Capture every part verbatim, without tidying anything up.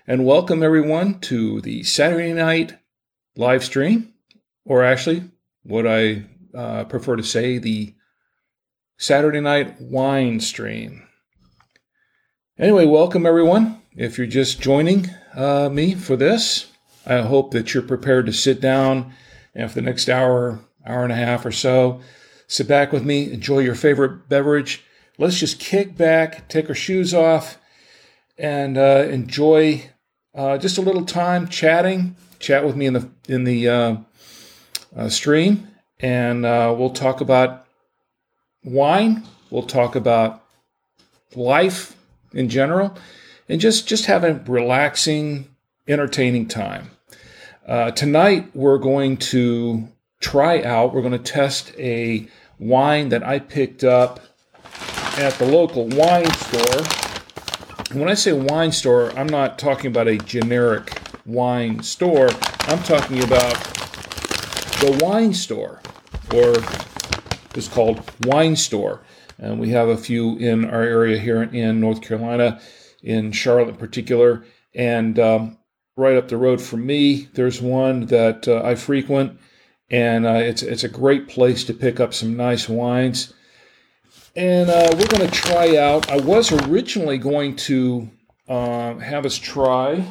and welcome everyone to the Saturday night live stream, or actually, what I uh, prefer to say, the Saturday night wine stream. Anyway, welcome everyone. If you're just joining uh, me for this, I hope that you're prepared to sit down and for the next hour, hour and a half or so, sit back with me, enjoy your favorite beverage. Let's just kick back, take our shoes off, and uh, enjoy uh, just a little time chatting. Chat with me in the in the uh, uh, stream, and uh, we'll talk about wine. We'll talk about life in general, and just just have a relaxing, entertaining time. Uh, tonight, we're going to try out. We're going to test a wine that I picked up at the local wine store. And when I say wine store, I'm not talking about a generic wine store. I'm talking about the wine store, or it's called Wine Store. And we have a few in our area here in North Carolina, in Charlotte in particular. And um, right up the road from me, there's one that uh, I frequent. And uh, it's, it's a great place to pick up some nice wines. And uh, we're going to try out, I was originally going to uh, have us try,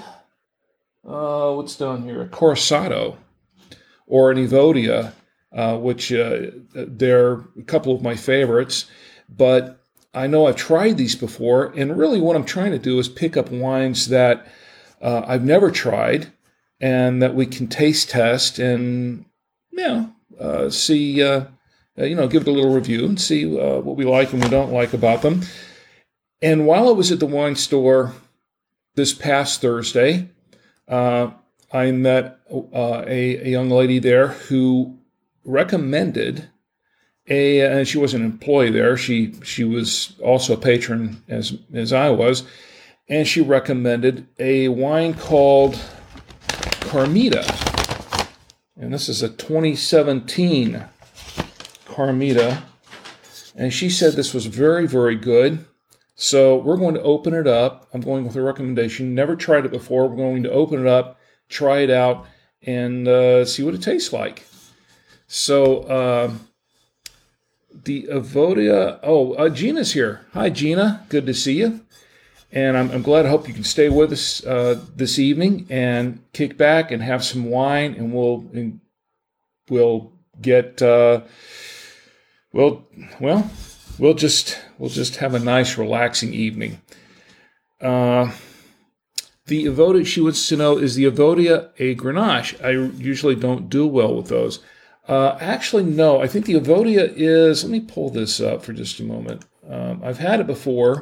uh, what's down here, a Corossado or an Evodia, uh, which uh, they're a couple of my favorites. But I know I've tried these before, and really what I'm trying to do is pick up wines that uh, I've never tried and that we can taste test and, you know, uh, see... Uh, Uh, you know, give it a little review and see uh, what we like and we don't like about them. And while I was at the wine store this past Thursday, uh, I met uh, a, a young lady there who recommended a, and she was an employee there. She she was also a patron as as I was, and she recommended a wine called Carmita, and this is a twenty seventeen. Carmita, and she said this was very, very good. So we're going to open it up. I'm going with a recommendation. Never tried it before. We're going to open it up, try it out, and uh, see what it tastes like. So uh, the Evodia. Oh, uh, Gina's here. Hi, Gina. Good to see you. And I'm, I'm glad. I hope you can stay with us uh, this evening and kick back and have some wine, and we'll and we'll get. Uh, Well, well, we'll just we'll just have a nice, relaxing evening. Uh, the Evodia, she wants to know, is the Evodia a Grenache? I usually don't do well with those. Uh, actually, no. I think the Evodia is. Let me pull this up for just a moment. Um, I've had it before.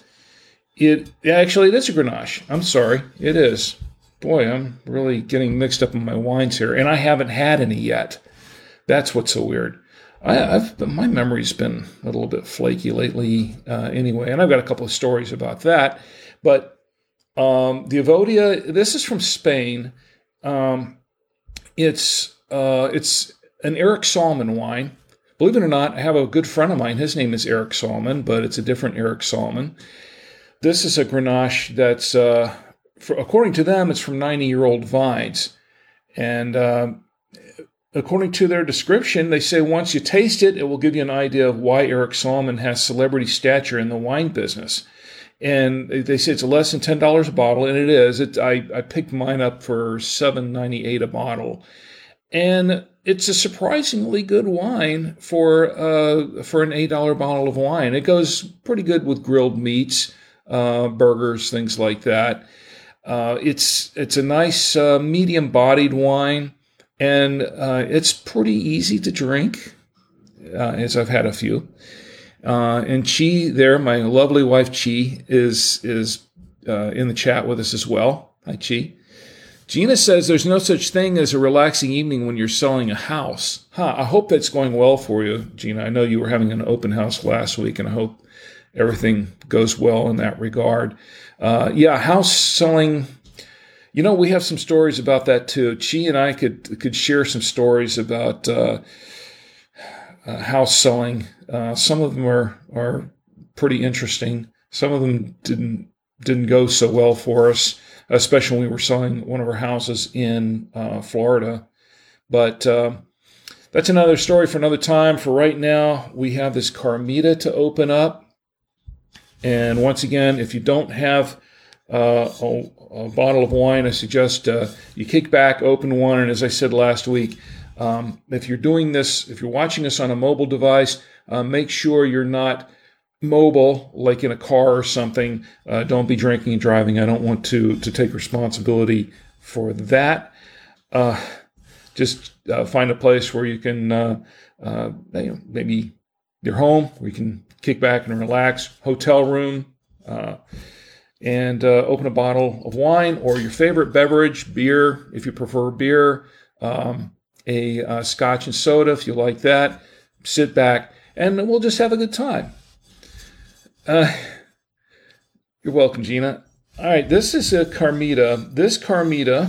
It actually it is a Grenache. I'm sorry, it is. Boy, I'm really getting mixed up in my wines here, and I haven't had any yet. That's what's so weird. I, I've my memory's been a little bit flaky lately, uh, anyway, and I've got a couple of stories about that. But um, the Evodia, this is from Spain. Um, it's uh, it's an Eric Salmon wine. Believe it or not, I have a good friend of mine. His name is Eric Salmon, but it's a different Eric Salmon. This is a Grenache that's, uh, for, according to them, it's from ninety-year-old vines, and uh, according to their description, they say once you taste it, it will give you an idea of why Eric Salmon has celebrity stature in the wine business. And they say it's less than ten dollars a bottle, and it is. It, I, I picked mine up for seven ninety-eight a bottle. And it's a surprisingly good wine for uh, for an eight dollar bottle of wine. It goes pretty good with grilled meats, uh, burgers, things like that. Uh, it's, it's a nice uh, medium-bodied wine. And uh, it's pretty easy to drink, uh, as I've had a few. Uh, and Chi there, my lovely wife Chi, is is uh, in the chat with us as well. Hi, Chi. Gina says there's no such thing as a relaxing evening when you're selling a house. Huh, I hope that's going well for you, Gina. I know you were having an open house last week, and I hope everything goes well in that regard. Uh, yeah, house selling... You know, we have some stories about that too. Chi and I could could share some stories about uh, uh, house selling. Uh, some of them are are pretty interesting. Some of them didn't didn't go so well for us, especially when we were selling one of our houses in uh, Florida. But uh, that's another story for another time. For right now, we have this Carmita to open up. And once again, if you don't have uh, a, a bottle of wine, I suggest uh, you kick back, open one. And as I said last week, um, if you're doing this, if you're watching this on a mobile device, uh, make sure you're not mobile, like in a car or something. Uh, don't be drinking and driving. I don't want to, to take responsibility for that. Uh, just uh, find a place where you can, uh, uh, you know, maybe your home, where you can kick back and relax, hotel room, uh, and uh, open a bottle of wine or your favorite beverage, beer, if you prefer beer, um, a uh, scotch and soda, if you like that. Sit back, and we'll just have a good time. Uh, you're welcome, Gina. All right, this is a Carmita. This Carmita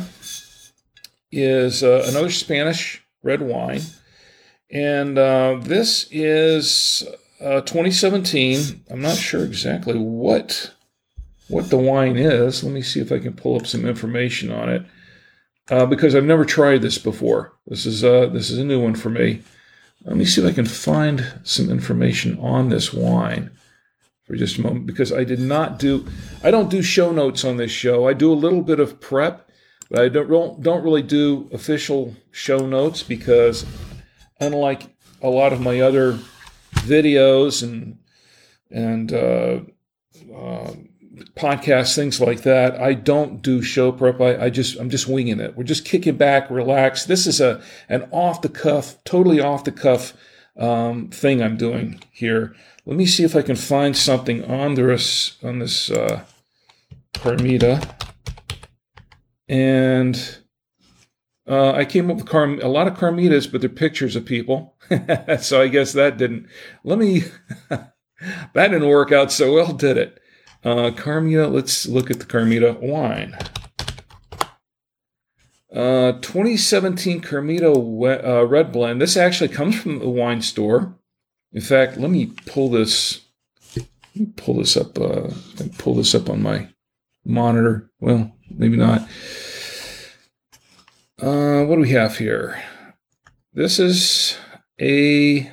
is uh, another Spanish red wine, and uh, this is uh, twenty seventeen. I'm not sure exactly what what the wine is. Let me see if I can pull up some information on it, uh, because I've never tried this before. This is uh, this is a new one for me. Let me see if I can find some information on this wine for just a moment, because I did not do, I don't do show notes on this show. I do a little bit of prep, but I don't don't really do official show notes, because unlike a lot of my other videos and and uh, uh, podcasts, things like that, I don't do show prep. I, I just I'm just winging it. We're just kicking back, relax. This is a an off the cuff, totally off the cuff um, thing I'm doing here. Let me see if I can find something on this on this uh, Carmita. And uh, I came up with Car- a lot of Carmitas, but they're pictures of people. So I guess that didn't. Let me. That didn't work out so well, did it? Uh, Carmita. Let's look at the Carmita wine. Uh, twenty seventeen Carmita we- uh, Red Blend. This actually comes from the wine store. In fact, let me pull this. Let me pull this up. Uh, pull this up on my monitor. Well, maybe not. Uh, what do we have here? This is a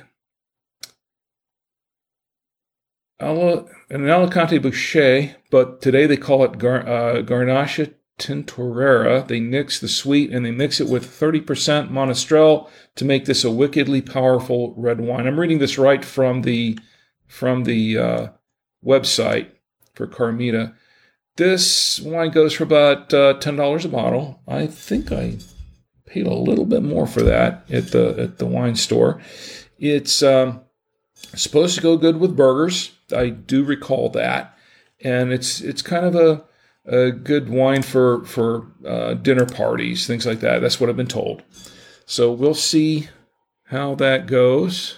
an Alicante Bouschet, but today they call it Gar, uh, Garnacha Tintorera. They mix the sweet and they mix it with thirty percent Monastrell to make this a wickedly powerful red wine. I'm reading this right from the from the uh, website for Carmita. This wine goes for about uh, ten dollars a bottle. I think I paid a little bit more for that at the at the wine store. It's um, supposed to go good with burgers. I do recall that, and it's it's kind of a a good wine for for uh, dinner parties, things like that. That's what I've been told. So we'll see how that goes.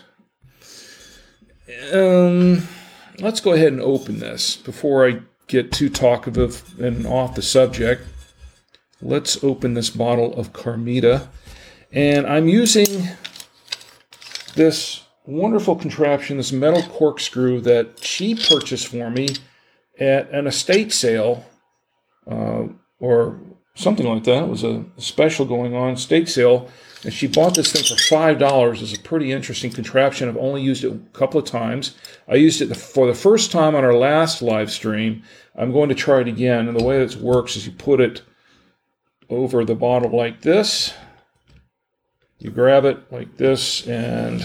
Um, let's go ahead and open this before I get too talkative and off the subject. Let's open this bottle of Carmita. And I'm using this wonderful contraption, this metal corkscrew that she purchased for me at an estate sale, uh, or something like that. It was a special going on, estate sale. And she bought this thing for five dollars. It's a pretty interesting contraption. I've only used it a couple of times. I used it for the first time on our last live stream. I'm going to try it again. And the way this works is you put it over the bottle like this. You grab it like this, and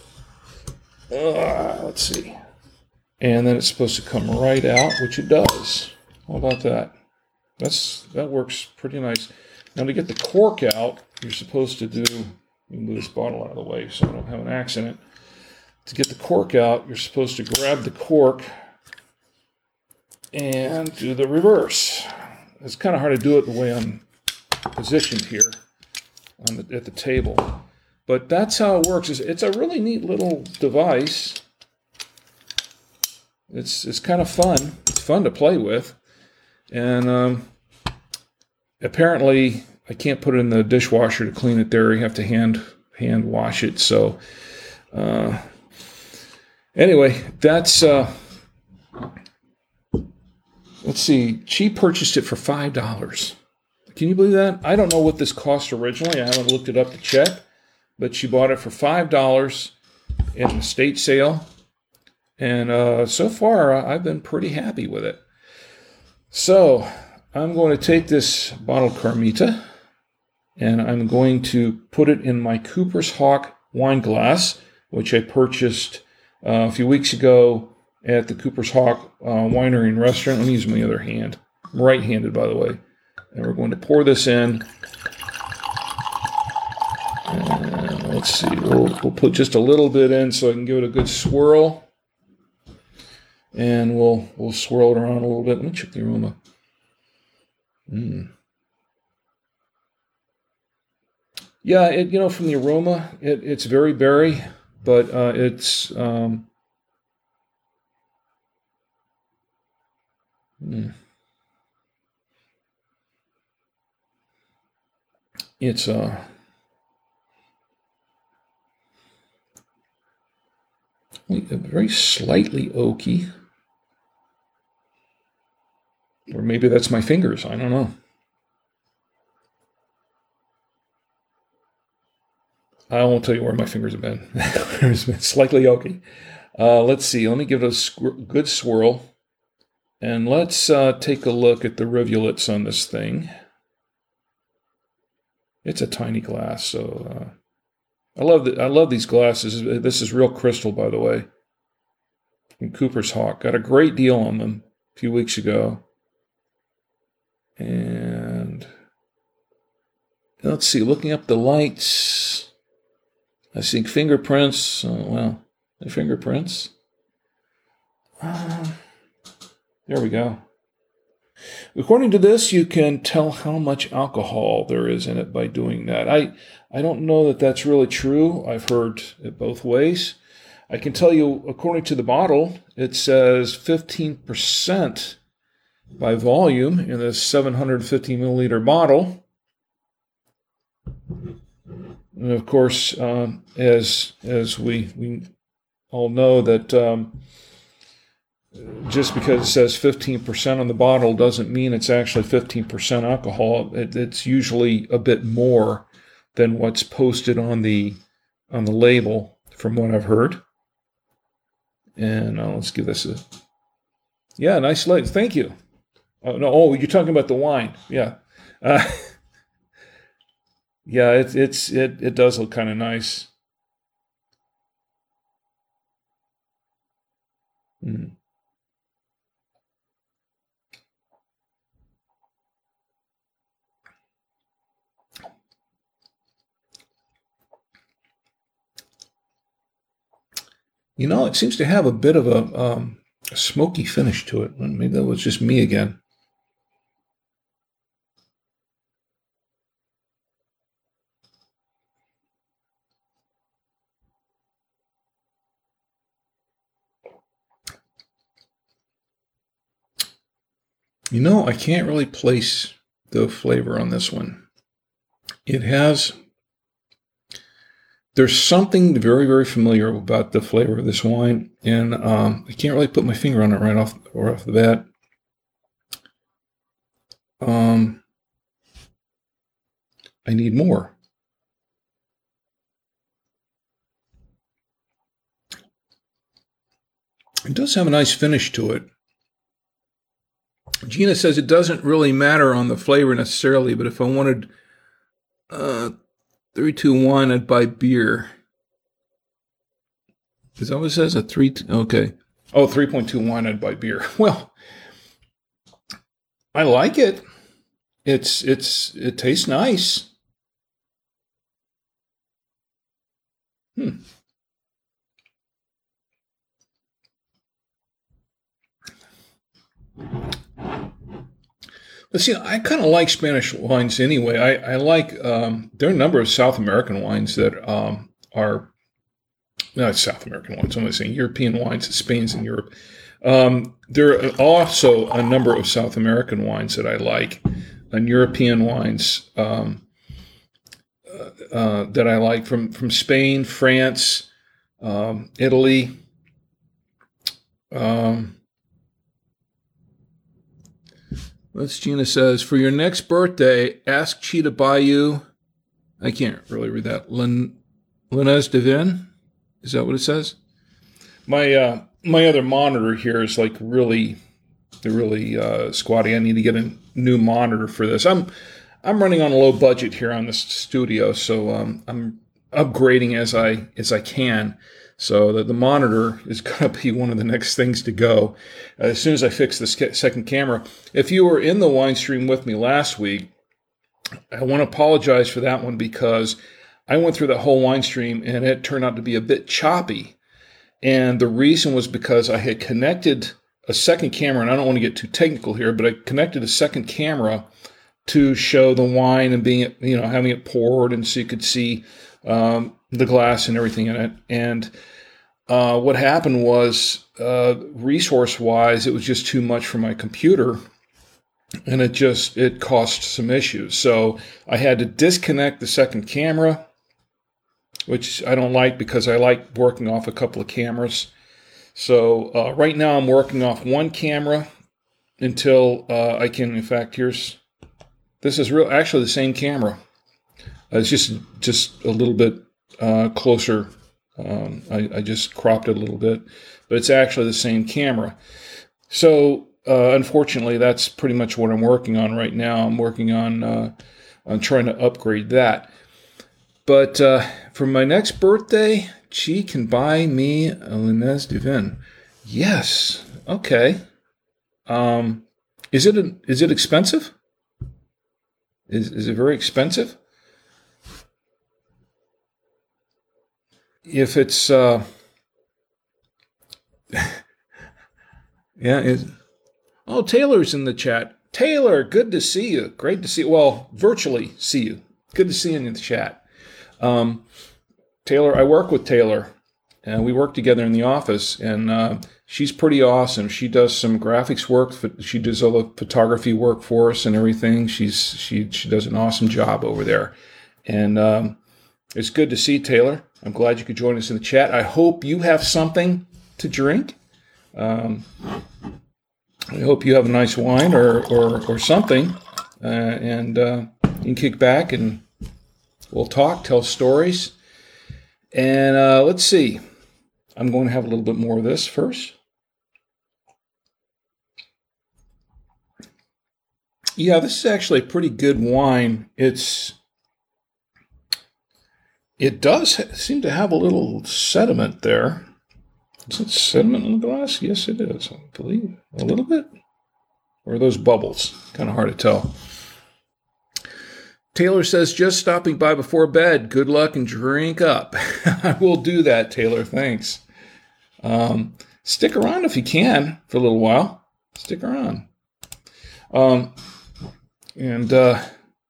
uh, let's see. And then it's supposed to come right out, which it does. How about that? That's that works pretty nice. Now to get the cork out, you're supposed to do, let me move this bottle out of the way so I don't have an accident. To get the cork out, you're supposed to grab the cork and do the reverse. It's kind of hard to do it the way I'm positioned here on the, at the table. But that's how it works. It's, it's a really neat little device. It's it's kind of fun. It's fun to play with. And um, apparently, I can't put it in the dishwasher to clean it there. You have to hand hand wash it. So uh, anyway, that's uh, let's see. She purchased it for five dollars. Can you believe that? I don't know what this cost originally. I haven't looked it up to check, but she bought it for five dollars in an estate sale. And uh, so far, I've been pretty happy with it. So I'm going to take this bottle of Carmita, and I'm going to put it in my Cooper's Hawk wine glass, which I purchased uh, a few weeks ago at the Cooper's Hawk uh, Winery and Restaurant. Let me use my other hand. I'm right-handed, by the way. And we're going to pour this in. And let's see. We'll, we'll put just a little bit in so I can give it a good swirl. And we'll we'll swirl it around a little bit. Let me check the aroma. Mm. Yeah, it you know from the aroma, it, it's very berry, but uh, it's um, mm. it's uh, very slightly oaky. Or maybe that's my fingers. I don't know. I won't tell you where my fingers have been. It's been slightly oaky. Uh, let's see. Let me give it a squ- good swirl. And let's uh, take a look at the rivulets on this thing. It's a tiny glass, so uh, I love the, I love these glasses. This is real crystal, by the way. From Cooper's Hawk. Got a great deal on them a few weeks ago. And let's see, looking up the lights, I see fingerprints. Oh, well, the fingerprints. Uh, there we go. According to this, you can tell how much alcohol there is in it by doing that. I, I don't know that that's really true. I've heard it both ways. I can tell you, according to the bottle, it says fifteen percent by volume in this seven hundred fifty milliliter bottle. And of course, um, as as we we all know that um, just because it says fifteen percent on the bottle doesn't mean it's actually fifteen percent alcohol. It, it's usually a bit more than what's posted on the on the label, from what I've heard. And uh, let's give this a yeah, nice leg. Thank you. Oh, no, oh, you're talking about the wine. Yeah. Uh, yeah, it, it's, it, it does look kind of nice. Mm. You know, it seems to have a bit of a, um, a smoky finish to it. Maybe that was just me again. You know, I can't really place the flavor on this one. It has, there's something very, very familiar about the flavor of this wine, and um, I can't really put my finger on it right off, right off the bat. Um, I need more. It does have a nice finish to it. Gina says it doesn't really matter on the flavor necessarily, but if I wanted uh, three two one, I'd buy beer. Is that what it says? A three? Okay. Oh, three point two one, I'd buy beer. Well, I like it. It's it's it tastes nice. Hmm. But see, I kind of like Spanish wines anyway. I, I like, um, there are a number of South American wines that um, are, not South American wines, I'm saying European wines, Spain's in Europe. Um, there are also a number of South American wines that I like, and European wines um, uh, uh, that I like from, from Spain, France, um, Italy, um, Let's Gina says, for your next birthday, ask Chi to buy you, I can't really read that, Lin, Linez Divin? Is that what it says? My uh, my other monitor here is like really, really uh, squatty. I need to get a new monitor for this. I'm I'm running on a low budget here on this studio, so um, I'm upgrading as I as I can. So the, the monitor is going to be one of the next things to go uh, as soon as I fix the second camera. If you were in the wine stream with me last week, I want to apologize for that one because I went through the whole wine stream and it turned out to be a bit choppy. And the reason was because I had connected a second camera, and I don't want to get too technical here, but I connected a second camera to show the wine and being, you know, having it poured, and so you could see um, the glass and everything in it. And uh, what happened was, uh, resource-wise, it was just too much for my computer, and it just it caused some issues. So I had to disconnect the second camera, which I don't like because I like working off a couple of cameras. So uh, right now I'm working off one camera until uh, I can. In fact, here's this is real actually the same camera. Uh, it's just just a little bit uh, closer. Um, I, I just cropped it a little bit, but it's actually the same camera. So uh, unfortunately, that's pretty much what I'm working on right now. I'm working on uh, on trying to upgrade that. But uh, for my next birthday, Chi can buy me a Linez Divin. Yes. Okay. Um, is it a, is it expensive? Is is it very expensive? If it's uh, yeah. It, oh, Taylor's in the chat. Taylor, good to see you. Great to see you. Well, virtually see you. Good to see you in the chat. Um, Taylor, I work with Taylor, and we work together in the office, and uh, she's pretty awesome. She does some graphics work. She does all the photography work for us and everything. She's she she does an awesome job over there, and um, it's good to see Taylor. I'm glad you could join us in the chat. I hope you have something to drink. Um, I hope you have a nice wine or or, or something, uh, and uh, you can kick back and we'll talk, tell stories. And uh, let's see. I'm going to have a little bit more of this first. Yeah, this is actually a pretty good wine. It's it does seem to have a little sediment there. Is it sediment in the glass? Yes, it is, I believe. A little bit? Or are those bubbles? Kind of hard to tell. Taylor says, just stopping by before bed. Good luck and drink up. I will do that, Taylor. Thanks. Um, stick around if you can for a little while. Stick around. Um, and uh,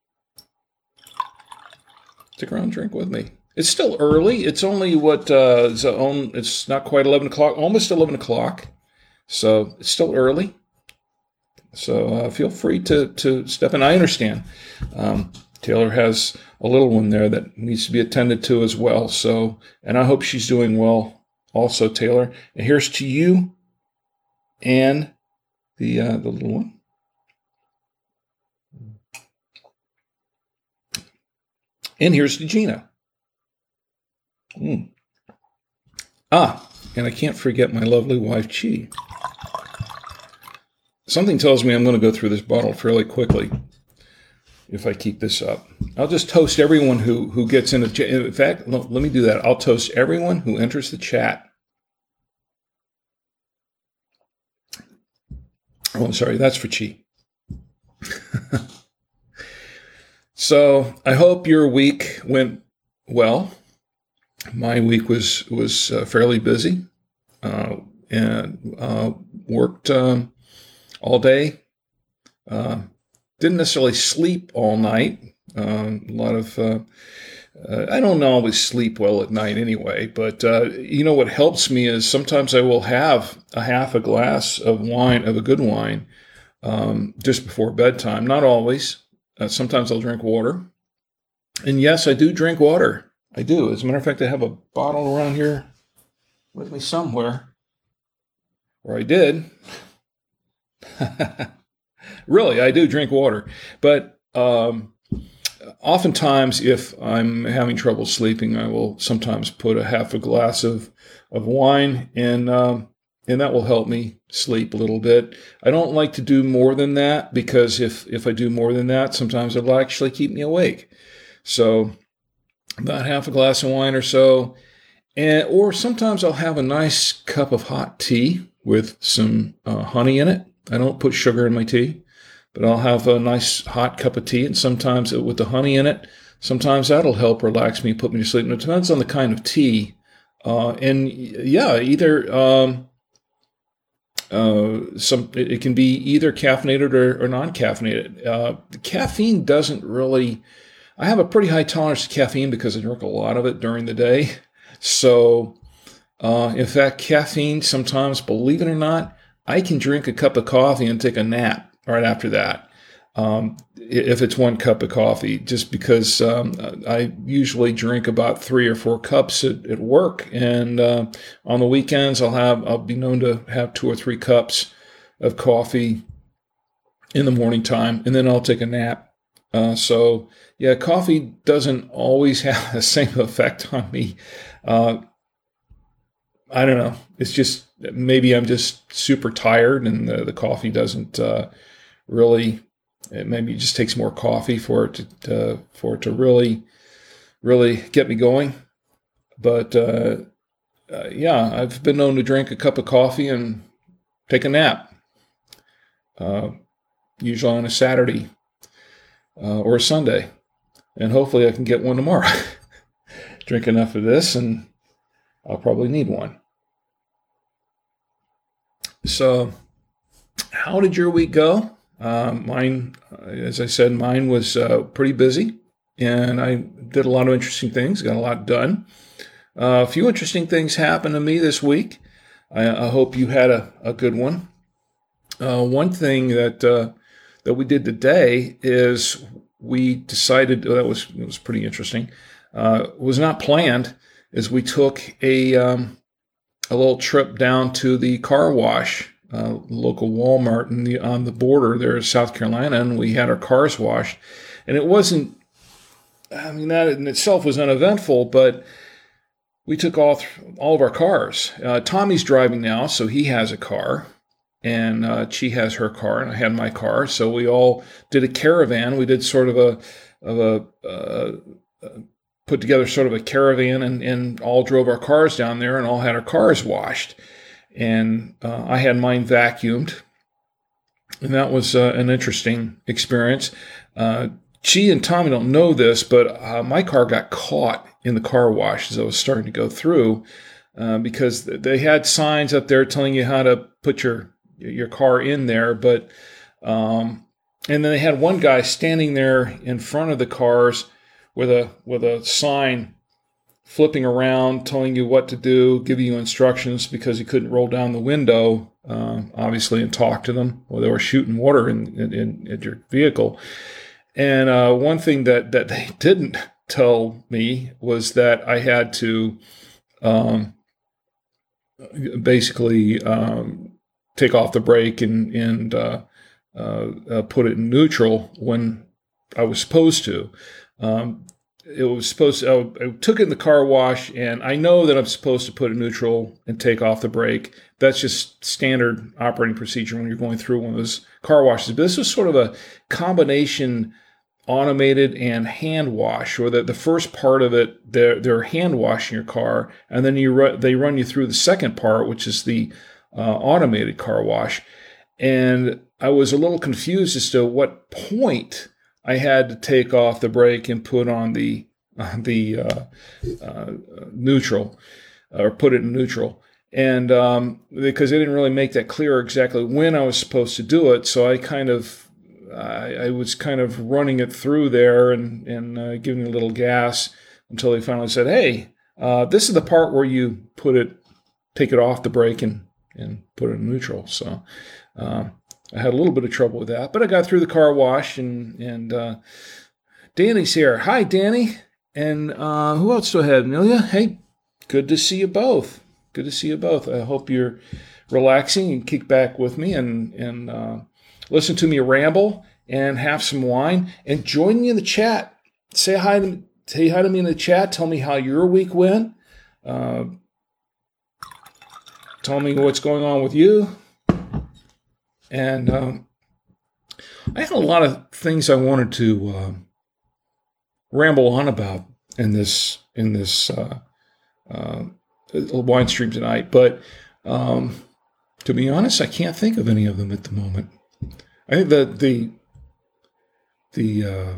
stick around and drink with me. It's still early. It's only what, uh, it's, on, it's not quite eleven o'clock, almost eleven o'clock. So it's still early. So uh, feel free to, to step in. I understand. Um, Taylor has a little one there that needs to be attended to as well. So, and I hope she's doing well also, Taylor. And here's to you and the uh, the little one. And here's to Gina. Mm. Ah, and I can't forget my lovely wife, Chi. Something tells me I'm going to go through this bottle fairly quickly if I keep this up. I'll just toast everyone who, who gets in the chat. In fact, no, let me do that. I'll toast everyone who enters the chat. Oh, I'm sorry. That's for Chi. So I hope your week went well. My week was was uh, fairly busy uh, and uh, worked um, all day. Uh, didn't necessarily sleep all night. Um, a lot of uh, uh, I don't always sleep well at night anyway. But uh, you know what helps me is sometimes I will have a half a glass of wine, of a good wine, um, just before bedtime. Not always. Uh, sometimes I'll drink water. And yes, I do drink water. I do. As a matter of fact, I have a bottle around here with me somewhere. Or I did. Really, I do drink water. But um, oftentimes, if I'm having trouble sleeping, I will sometimes put a half a glass of, of wine, and um, and that will help me sleep a little bit. I don't like to do more than that, because if, if I do more than that, sometimes it'll actually keep me awake. So about half a glass of wine or so. And, or sometimes I'll have a nice cup of hot tea with some uh, honey in it. I don't put sugar in my tea, but I'll have a nice hot cup of tea, and sometimes with the honey in it, sometimes that'll help relax me, put me to sleep. And it depends on the kind of tea. Uh, and yeah, either um, uh, some it, it can be either caffeinated or, or non-caffeinated. Uh, the caffeine doesn't really. I have a pretty high tolerance to caffeine because I drink a lot of it during the day. So, uh, in fact, caffeine sometimes, believe it or not, I can drink a cup of coffee and take a nap right after that. Um, if it's one cup of coffee, just because um, I usually drink about three or four cups at, at work, and uh, on the weekends I'll have I'll be known to have two or three cups of coffee in the morning time, and then I'll take a nap. Uh, so yeah, coffee doesn't always have the same effect on me. Uh, I don't know. It's just, maybe I'm just super tired, and the, the coffee doesn't uh, really. It maybe it just takes more coffee for it to, to for it to really, really get me going. But uh, uh, yeah, I've been known to drink a cup of coffee and take a nap. Uh, usually on a Saturday. Uh, or a Sunday, and hopefully I can get one tomorrow. Drink enough of this, and I'll probably need one. So, how did your week go? Uh, mine, as I said, mine was uh, pretty busy, and I did a lot of interesting things, got a lot done. Uh, a few interesting things happened to me this week. I, I hope you had a, a good one. Uh, one thing that uh, that we did today is we decided, oh, that was it was pretty interesting. Uh, was not planned. Is we took a um, a little trip down to the car wash, uh, local Walmart in the on the border there in South Carolina, and we had our cars washed. And it wasn't. I mean, that in itself was uneventful, but we took all th- all of our cars. Uh, Tommy's driving now, so he has a car. And uh, she has her car, and I had my car. So we all did a caravan. We did sort of a, of a uh, uh, put together sort of a caravan, and, and all drove our cars down there, and all had our cars washed. And uh, I had mine vacuumed, and that was uh, an interesting experience. Uh, she and Tommy don't know this, but uh, my car got caught in the car wash as I was starting to go through, uh, because they had signs up there telling you how to put your your car in there, but um, and then they had one guy standing there in front of the cars with a with a sign flipping around, telling you what to do, giving you instructions, because he couldn't roll down the window, uh, obviously, and talk to them. Well, they were shooting water in in, in, in your vehicle. And uh, one thing that that they didn't tell me was that I had to um, basically. Um, take off the brake and, and uh, uh, uh, put it in neutral when I was supposed to. Um, it was supposed to, I, I took it in the car wash, and I know that I'm supposed to put it in neutral and take off the brake. That's just standard operating procedure when you're going through one of those car washes. But this was sort of a combination automated and hand wash, or that the first part of it, they're, they're hand washing your car, and then you ru- they run you through the second part, which is the Uh, automated car wash. And I was a little confused as to what point I had to take off the brake and put on the uh, the uh, uh, neutral, or put it in neutral. And um, because they didn't really make that clear exactly when I was supposed to do it, so I kind of I, I was kind of running it through there and and uh, giving it a little gas until they finally said, "Hey, uh, this is the part where you put it, take it off the brake and." and put it in neutral." So uh, I had a little bit of trouble with that, but I got through the car wash, and and uh, Danny's here. Hi, Danny. And uh, who else do I have? Amelia? Hey, good to see you both. Good to see you both. I hope you're relaxing and kick back with me, and and uh, listen to me ramble and have some wine, and join me in the chat. Say hi to, say hi to me in the chat. Tell me how your week went. Uh, tell me what's going on with you. And um, I had a lot of things I wanted to uh, ramble on about in this in this uh, uh, wine stream tonight, but um, to be honest, I can't think of any of them at the moment. I think the the the uh,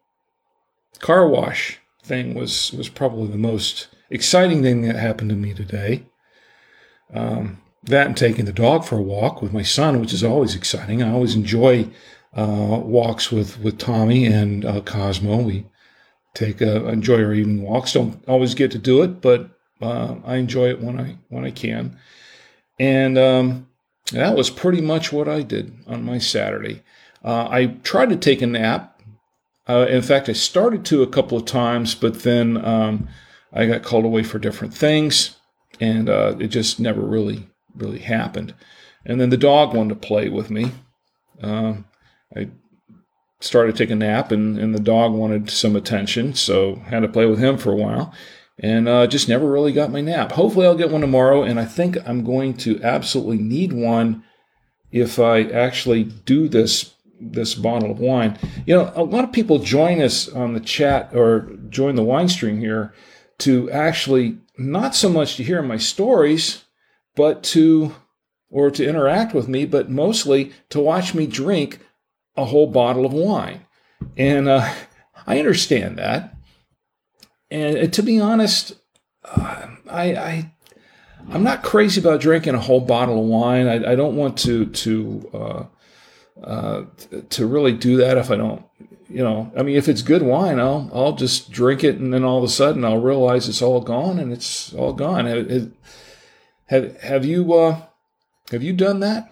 car wash thing was was probably the most exciting thing that happened to me today. Um, that and taking the dog for a walk with my son, which is always exciting. I always enjoy uh, walks with with Tommy and uh, Cosmo. We take a, enjoy our evening walks. Don't always get to do it, but uh, I enjoy it when I when I can. And um, that was pretty much what I did on my Saturday. Uh, I tried to take a nap. Uh, in fact, I started to a couple of times, but then um, I got called away for different things, and uh, it just never really, really happened. And then the dog wanted to play with me. Uh, I started to take a nap, and, and the dog wanted some attention, so I had to play with him for a while, and uh, just never really got my nap. Hopefully I'll get one tomorrow, and I think I'm going to absolutely need one if I actually do this this bottle of wine. You know, a lot of people join us on the chat or join the wine stream here to actually not so much to hear my stories, but to, or to interact with me, but mostly to watch me drink a whole bottle of wine. And uh, I understand that. And, and to be honest, uh, I, I, I'm not crazy about drinking a whole bottle of wine. I, I don't want to, to, uh, uh, to really do that if I don't, you know, I mean, if it's good wine, I'll, I'll just drink it, and then all of a sudden I'll realize it's all gone, and it's all gone. Have, have, have you, uh, have you done that?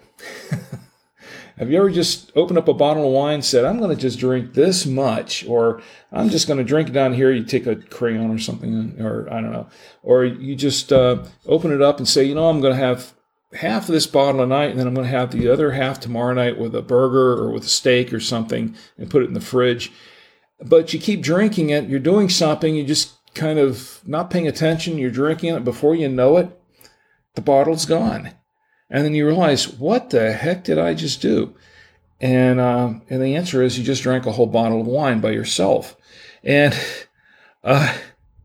Have you ever just opened up a bottle of wine and said, I'm going to just drink this much, or I'm just going to drink it down here? You take a crayon or something, or I don't know, or you just uh, open it up and say, you know, I'm going to have half of this bottle tonight, and then I'm going to have the other half tomorrow night with a burger or with a steak or something, and put it in the fridge. But you keep drinking it. You're doing something. You just kind of not paying attention. You're drinking it. Before you know it, the bottle's gone. And then you realize, what the heck did I just do? And uh, and the answer is you just drank a whole bottle of wine by yourself. And uh,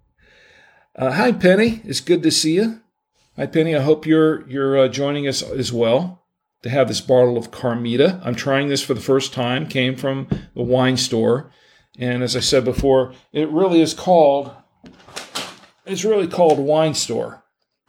uh, hi, Penny. It's good to see you. Hi, Penny. I hope you're you're uh, joining us as well to have this bottle of Carmita. I'm trying this for the first time. Came from the wine store, and as I said before, it really is called it's really called Wine Store,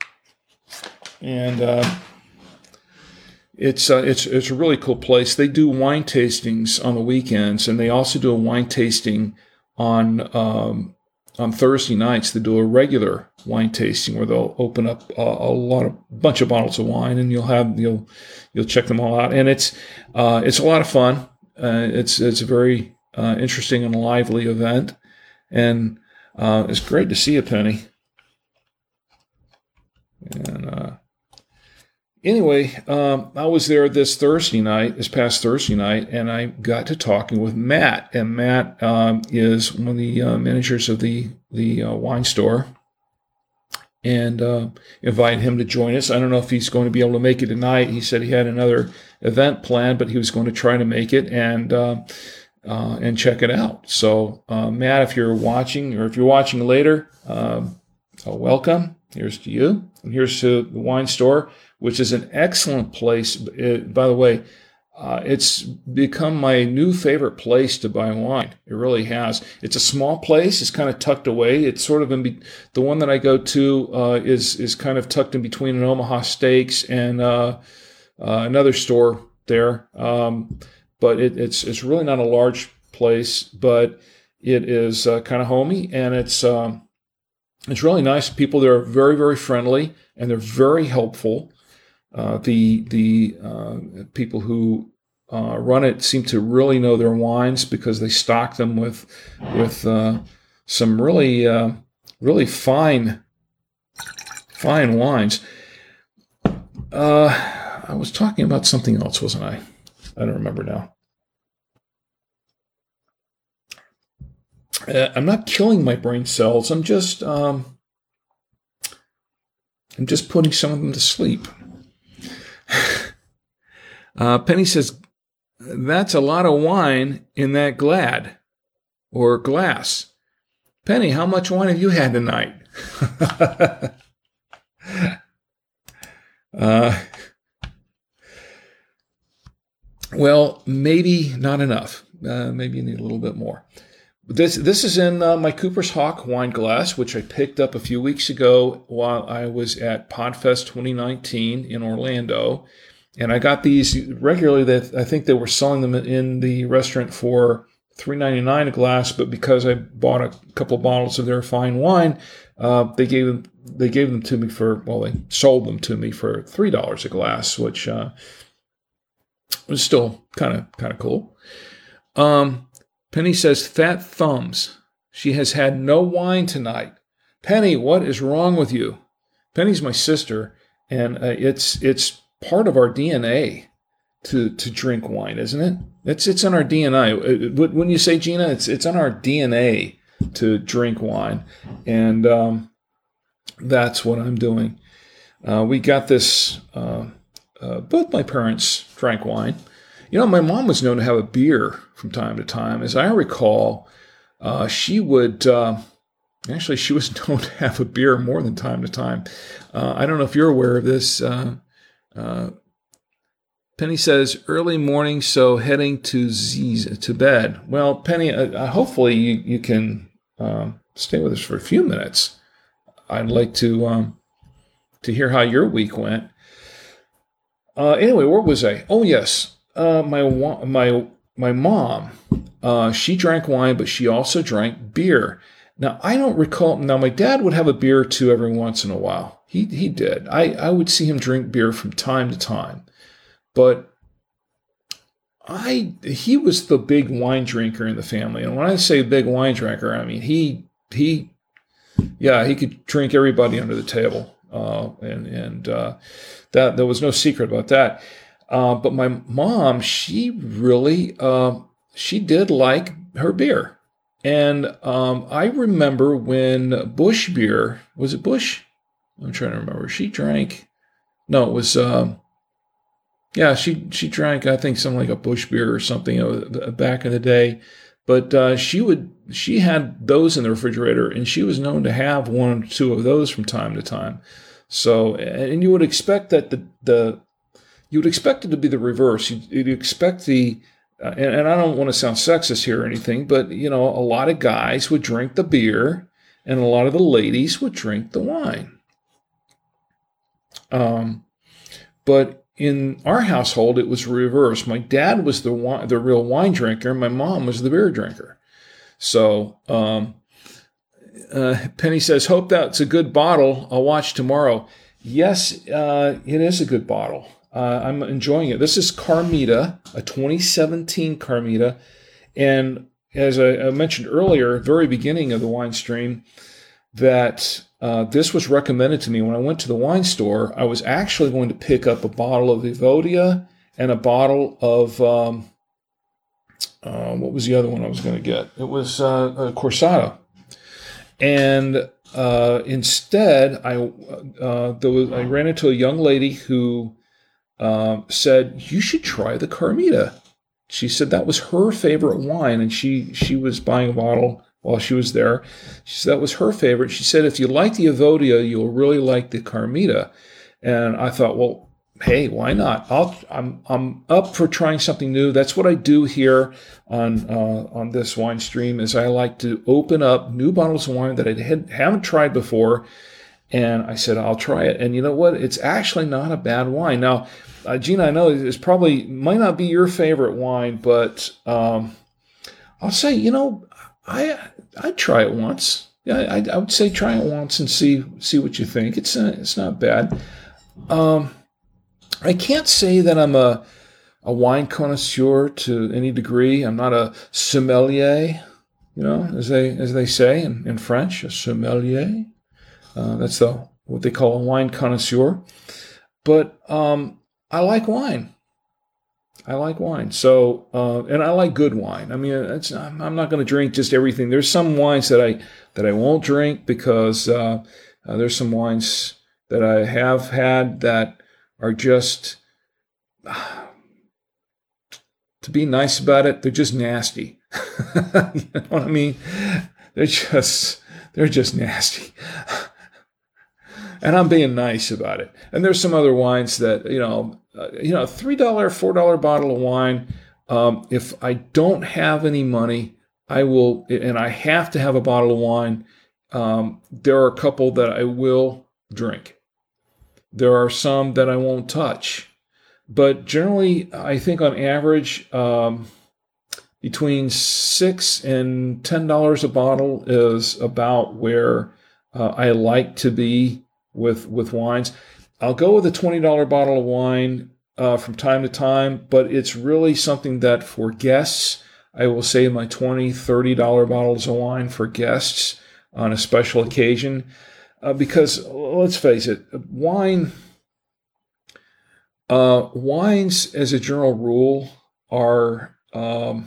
and uh, it's uh, it's it's a really cool place. They do wine tastings on the weekends, and they also do a wine tasting on. Um, On Thursday nights, they do a regular wine tasting where they'll open up a, a lot of bunch of bottles of wine, and you'll have you'll you'll check them all out, and it's uh, it's a lot of fun. Uh, it's it's a very uh, interesting and lively event, and uh, it's great to see you, Penny. And uh, anyway, um, I was there this Thursday night, this past Thursday night, and I got to talking with Matt. And Matt um, is one of the uh, managers of the the uh, wine store, and uh, invited him to join us. I don't know if he's going to be able to make it tonight. He said he had another event planned, but he was going to try to make it and uh, uh, and check it out. So, uh, Matt, if you're watching, or if you're watching later, um, uh, welcome. Here's to you, and here's to the wine store, which is an excellent place. It, by the way, uh, it's become my new favorite place to buy wine. It really has. It's a small place. It's kind of tucked away. It's sort of in be- the one that I go to uh, is is kind of tucked in between an Omaha Steaks and uh, uh, another store there. Um, but it, it's it's really not a large place, but it is uh, kind of homey, and it's um, it's really nice. People there are very very friendly, and they're very helpful. Uh, the the uh, people who uh, run it seem to really know their wines because they stock them with with uh, some really uh, really fine fine wines. Uh, I was talking about something else, wasn't I? I don't remember now. Uh, I'm not killing my brain cells. I'm just, um, I'm just putting some of them to sleep. uh, Penny says, that's a lot of wine in that glad or glass. Penny, how much wine have you had tonight? uh, well, maybe not enough. Uh, maybe you need a little bit more. This this is in uh, my Cooper's Hawk wine glass, which I picked up a few weeks ago while I was at PodFest twenty nineteen in Orlando. And I got these regularly. That I think they were selling them in the restaurant for three ninety-nine a glass, but because I bought a couple of bottles of their fine wine, uh, they gave them they gave them to me for well, they sold them to me for three dollars a glass, which uh, was still kind of kind of cool. Um, Penny says, fat thumbs. She has had no wine tonight. Penny, what is wrong with you? Penny's my sister, and uh, it's it's part of our D N A to to drink wine, isn't it? It's it's in our D N A. When you say, Gina, it's it's in our D N A to drink wine, and um, that's what I'm doing. Uh, we got this. Uh, uh, both my parents drank wine. You know, my mom was known to have a beer from time to time. As I recall, uh, she would, uh, actually, she was known to have a beer more than time to time. Uh, I don't know if you're aware of this. Uh, uh, Penny says, early morning, so heading to Z- to bed. Well, Penny, uh, hopefully you, you can uh, stay with us for a few minutes. I'd like to um, to hear how your week went. Uh, anyway, where was I? Oh, yes. Uh, my my my mom, uh, she drank wine, but she also drank beer. Now, I don't recall. Now, my dad would have a beer or two every once in a while. He he did. I, I would see him drink beer from time to time. But I he was the big wine drinker in the family. And when I say big wine drinker, I mean he he yeah, he could drink everybody under the table. Uh, and and uh, that there was no secret about that. Uh, but my mom, she really, uh, she did like her beer. And um, I remember when Busch beer, was it Busch? I'm trying to remember. She drank, no, it was, um, yeah, she, she drank, I think, something like a Busch beer or something uh, back in the day. But uh, she would, she had those in the refrigerator, and she was known to have one or two of those from time to time. So, and you would expect that the, the, You would expect it to be the reverse. You'd, you'd expect the, uh, and, and I don't want to sound sexist here or anything, but, you know, a lot of guys would drink the beer and a lot of the ladies would drink the wine. Um, but in our household, it was reverse. My dad was the wine, the real wine drinker. My mom was the beer drinker. So um, uh, Penny says, hope that's a good bottle. I'll watch tomorrow. Yes, uh, it is a good bottle. Uh, I'm enjoying it. This is Carmita, a twenty seventeen Carmita. And as I, I mentioned earlier, very beginning of the wine stream, that uh, this was recommended to me when I went to the wine store. I was actually going to pick up a bottle of Evodia and a bottle of, um, uh, what was the other one I was going to get? It was uh, a Corsata. And uh, instead, I, uh, there was, I ran into a young lady who Um, said, you should try the Carmita. She said that was her favorite wine, and she she was buying a bottle while she was there. She said that was her favorite. She said, if you like the Evodia, you'll really like the Carmita. And I thought, well, hey, why not? I'll, I'm I'm up for trying something new. That's what I do here on uh, on this wine stream, is I like to open up new bottles of wine that I had, haven't tried before. And I said, I'll try it. And you know what? It's actually not a bad wine. Now, uh, Gina, I know it's probably might not be your favorite wine, but um, I'll say, you know, I I'd try it once. Yeah, I, I would say try it once and see see what you think. It's uh, it's not bad. Um, I can't say that I'm a a wine connoisseur to any degree. I'm not a sommelier, you know, as they as they say in, in French, a sommelier. Uh, that's the what they call a wine connoisseur. But um, I like wine. I like wine. So, uh, and I like good wine. I mean, it's, I'm not going to drink just everything. There's some wines that I that I won't drink because uh, uh, there's some wines that I have had that are just, uh, to be nice about it, they're just nasty. You know what I mean? They're just they're just nasty. And I'm being nice about it. And there's some other wines that, you know, uh, you know, three dollars, four dollars bottle of wine. Um, if I don't have any money, I will, and I have to have a bottle of wine. Um, there are a couple that I will drink. There are some that I won't touch. But generally, I think on average, um, between six and ten dollars a bottle is about where uh, I like to be with with wines. I'll go with a twenty dollars bottle of wine uh, from time to time, but it's really something that for guests, I will save my twenty dollars, thirty dollars bottles of wine for guests on a special occasion. Uh, because let's face it, wine, uh, wines as a general rule are um,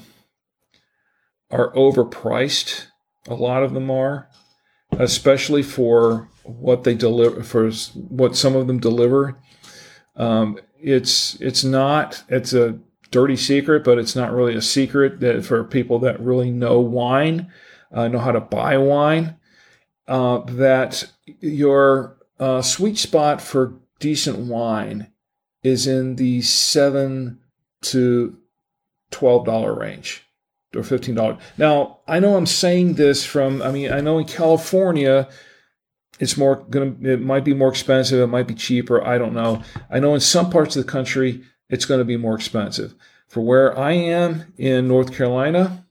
are overpriced. A lot of them are, especially for what they deliver, for what some of them deliver. Um, it's it's not, it's a dirty secret, but it's not really a secret that for people that really know wine, uh, know how to buy wine, uh, that your uh, sweet spot for decent wine is in the seven to twelve dollars range. Or fifteen dollars. Now, I know I'm saying this from, I mean, I know in California, it's more going to, it might be more expensive, it might be cheaper, I don't know. I know in some parts of the country, it's going to be more expensive. For where I am in North Carolina,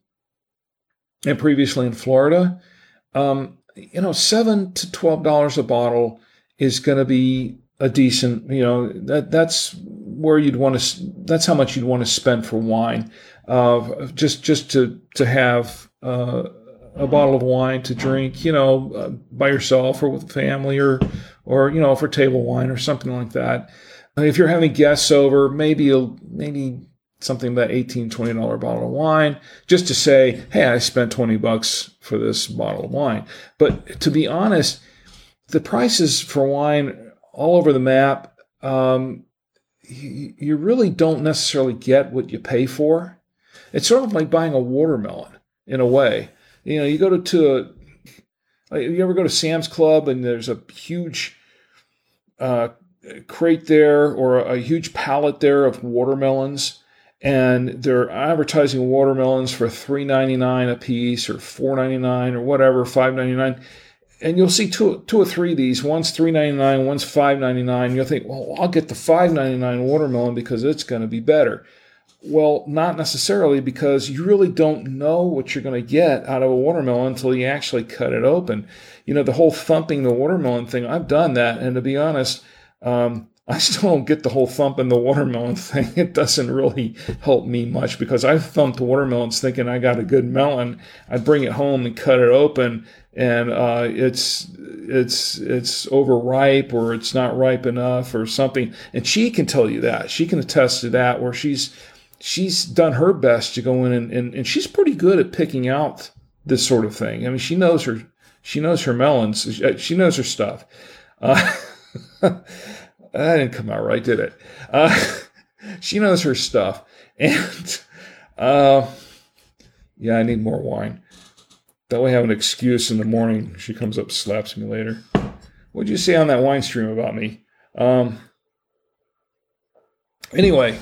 and previously in Florida, um, you know, seven to twelve dollars a bottle is going to be a decent, you know, that that's where you'd want to, that's how much you'd want to spend for wine. Uh, just just to to have uh, a bottle of wine to drink, you know, uh, by yourself or with family, or or you know, for table wine or something like that. Uh, if you're having guests over, maybe a, maybe something about eighteen dollars, twenty dollars bottle of wine, just to say, hey, I spent twenty bucks for this bottle of wine. But to be honest, the prices for wine all over the map, um, you, you really don't necessarily get what you pay for. It's sort of like buying a watermelon in a way. You know, you go to, to a, you ever go to Sam's Club and there's a huge uh, crate there or a, a huge pallet there of watermelons, and they're advertising watermelons for three ninety-nine a piece or four ninety-nine or whatever, five ninety-nine. And you'll see two, two or three of these. One's three ninety-nine, one's five ninety-nine. You'll think, well, I'll get the five ninety-nine watermelon because it's going to be better. Well, not necessarily, because you really don't know what you're going to get out of a watermelon until you actually cut it open. You know, the whole thumping the watermelon thing, I've done that. And to be honest, um, I still don't get the whole thumping the watermelon thing. It doesn't really help me much because I've thumped watermelons thinking I got a good melon. I bring it home and cut it open, and uh, it's it's it's overripe, or it's not ripe enough or something. And she can tell you that. She can attest to that, where she's she's done her best to go in and, and, and she's pretty good at picking out this sort of thing. I mean, she knows her she knows her melons. She knows her stuff. Uh, that didn't come out right, did it? Uh, she knows her stuff. And uh, yeah, I need more wine. That way I have an excuse in the morning. She comes up, slaps me later. What'd you say on that wine stream about me? Um, anyway,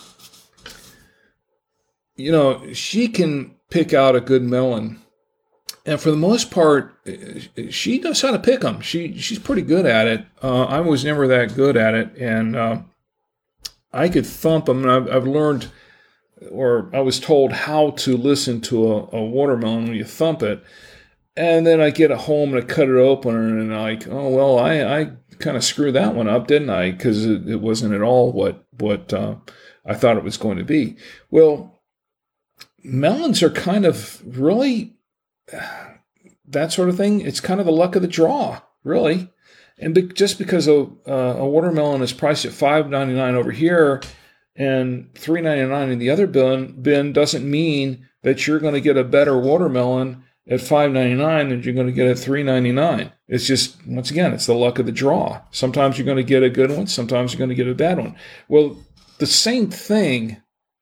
you know, she can pick out a good melon. And for the most part, she knows how to pick them. She she's pretty good at it. Uh, I was never that good at it, and uh, I could thump them. And I've, I've learned, or I was told how to listen to a, a watermelon when you thump it. And then I get it home and I cut it open, and I'm like, oh well, I, I kind of screwed that one up, didn't I? Because it, it wasn't at all what what uh, I thought it was going to be. Well, melons are kind of really that sort of thing. It's kind of the luck of the draw, really. And be, just because a, uh, a watermelon is priced at five ninety-nine over here, and three ninety-nine in the other bin, bin doesn't mean that you're going to get a better watermelon at five ninety-nine than you're going to get at three ninety-nine. It's just, once again, it's the luck of the draw. Sometimes you're going to get a good one. Sometimes you're going to get a bad one. Well, the same thing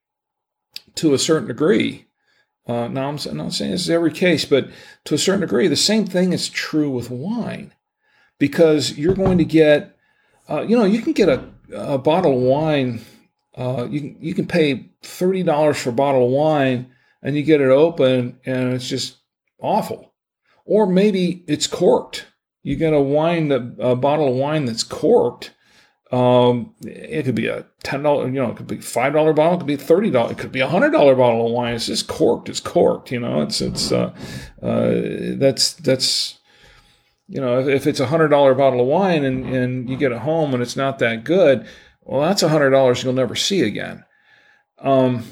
to a certain degree. Uh, now, I'm, I'm not saying this is every case, but to a certain degree, the same thing is true with wine, because you're going to get, uh, you know, you can get a, a bottle of wine. Uh, you can you can pay thirty dollars for a bottle of wine, and you get it open, and it's just awful. Or maybe it's corked. You get a wine that a bottle of wine that's corked. Um, it could be a ten dollar, you know, it could be a five dollar bottle, it could be a thirty dollar, it could be a hundred dollar bottle of wine. It's just corked. It's corked. You know, it's it's uh, uh, that's that's you know, if, if it's a hundred dollar bottle of wine and and you get it home and it's not that good, well, that's a hundred dollars you'll never see again. Um.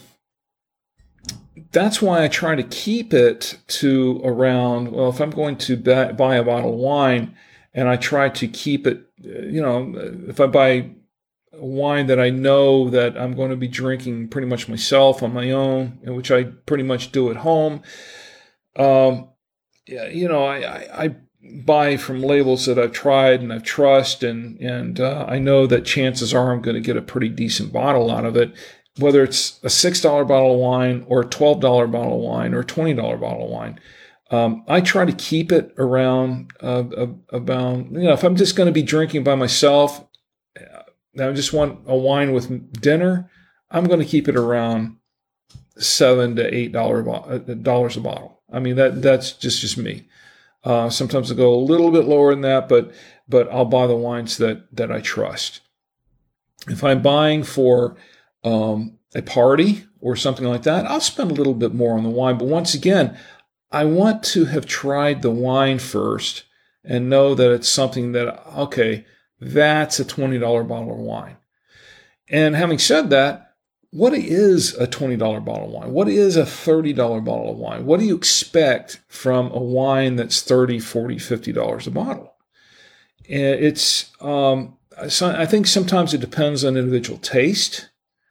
That's why I try to keep it to around, well, if I'm going to buy a bottle of wine, and I try to keep it, you know, if I buy wine that I know that I'm going to be drinking pretty much myself on my own, which I pretty much do at home, um, you know, I, I, I buy from labels that I've tried and I've trusted, and, and uh, I know that chances are I'm going to get a pretty decent bottle out of it. Whether it's a six dollar bottle of wine or a twelve dollar bottle of wine or a twenty dollar bottle of wine, um, I try to keep it around uh, about, you know, if I'm just going to be drinking by myself, I just want a wine with dinner, I'm going to keep it around seven to eight dollars a bottle. I mean, that that's just, just me. Uh, sometimes I'll go a little bit lower than that, but but I'll buy the wines that that I trust. If I'm buying for Um, a party or something like that, I'll spend a little bit more on the wine. But once again, I want to have tried the wine first and know that it's something that, okay, that's a twenty dollar bottle of wine. And having said that, what is a twenty dollar bottle of wine? What is a thirty dollar bottle of wine? What do you expect from a wine that's thirty dollars, forty dollars, fifty dollars a bottle? And it's, um, I think sometimes it depends on individual taste.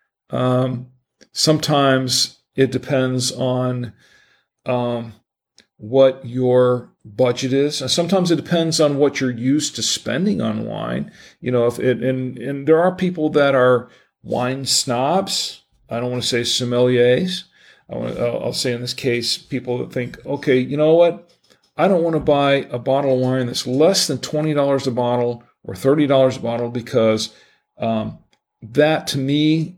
Um, sometimes it depends on um, what your budget is. Sometimes it depends on what you're used to spending on wine. You know, if it, and and there are people that are wine snobs. I don't want to say sommeliers. I want to, I'll say in this case, people that think, okay, you know what? I don't want to buy a bottle of wine that's less than twenty dollars a bottle or thirty dollars a bottle, because um, that to me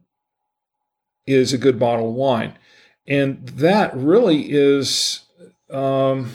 is a good bottle of wine. And that really is, um,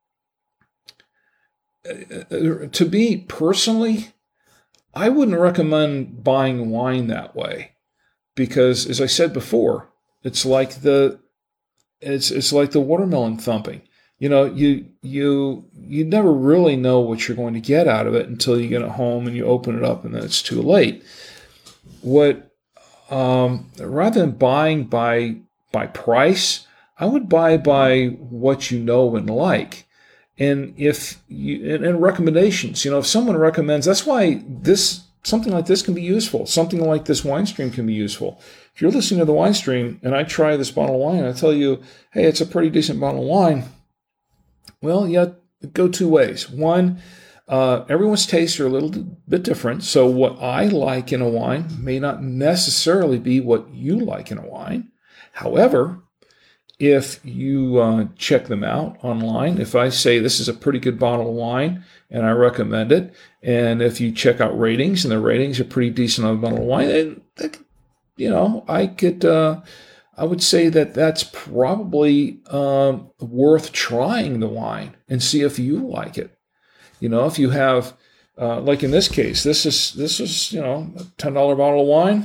to me personally, I wouldn't recommend buying wine that way, because as I said before, it's like the, it's, it's like the watermelon thumping. You know, you, you, you never really know what you're going to get out of it until you get it home and you open it up and then it's too late. What, Um, rather than buying by by price, I would buy by what you know and like. And if you and, and recommendations, you know, if someone recommends, that's why this something like this can be useful. Something like this wine stream can be useful. If you're listening to the wine stream and I try this bottle of wine and I tell you, hey, it's a pretty decent bottle of wine. Well, yeah, go two ways. One, Uh, everyone's tastes are a little bit different. So what I like in a wine may not necessarily be what you like in a wine. However, if you uh, check them out online, if I say this is a pretty good bottle of wine and I recommend it, and if you check out ratings and the ratings are pretty decent on a bottle of wine, then, you know, I could, uh, I would say that that's probably um, worth trying the wine and see if you like it. You know, if you have, uh, like in this case, this is, this is, you know, a ten dollar bottle of wine.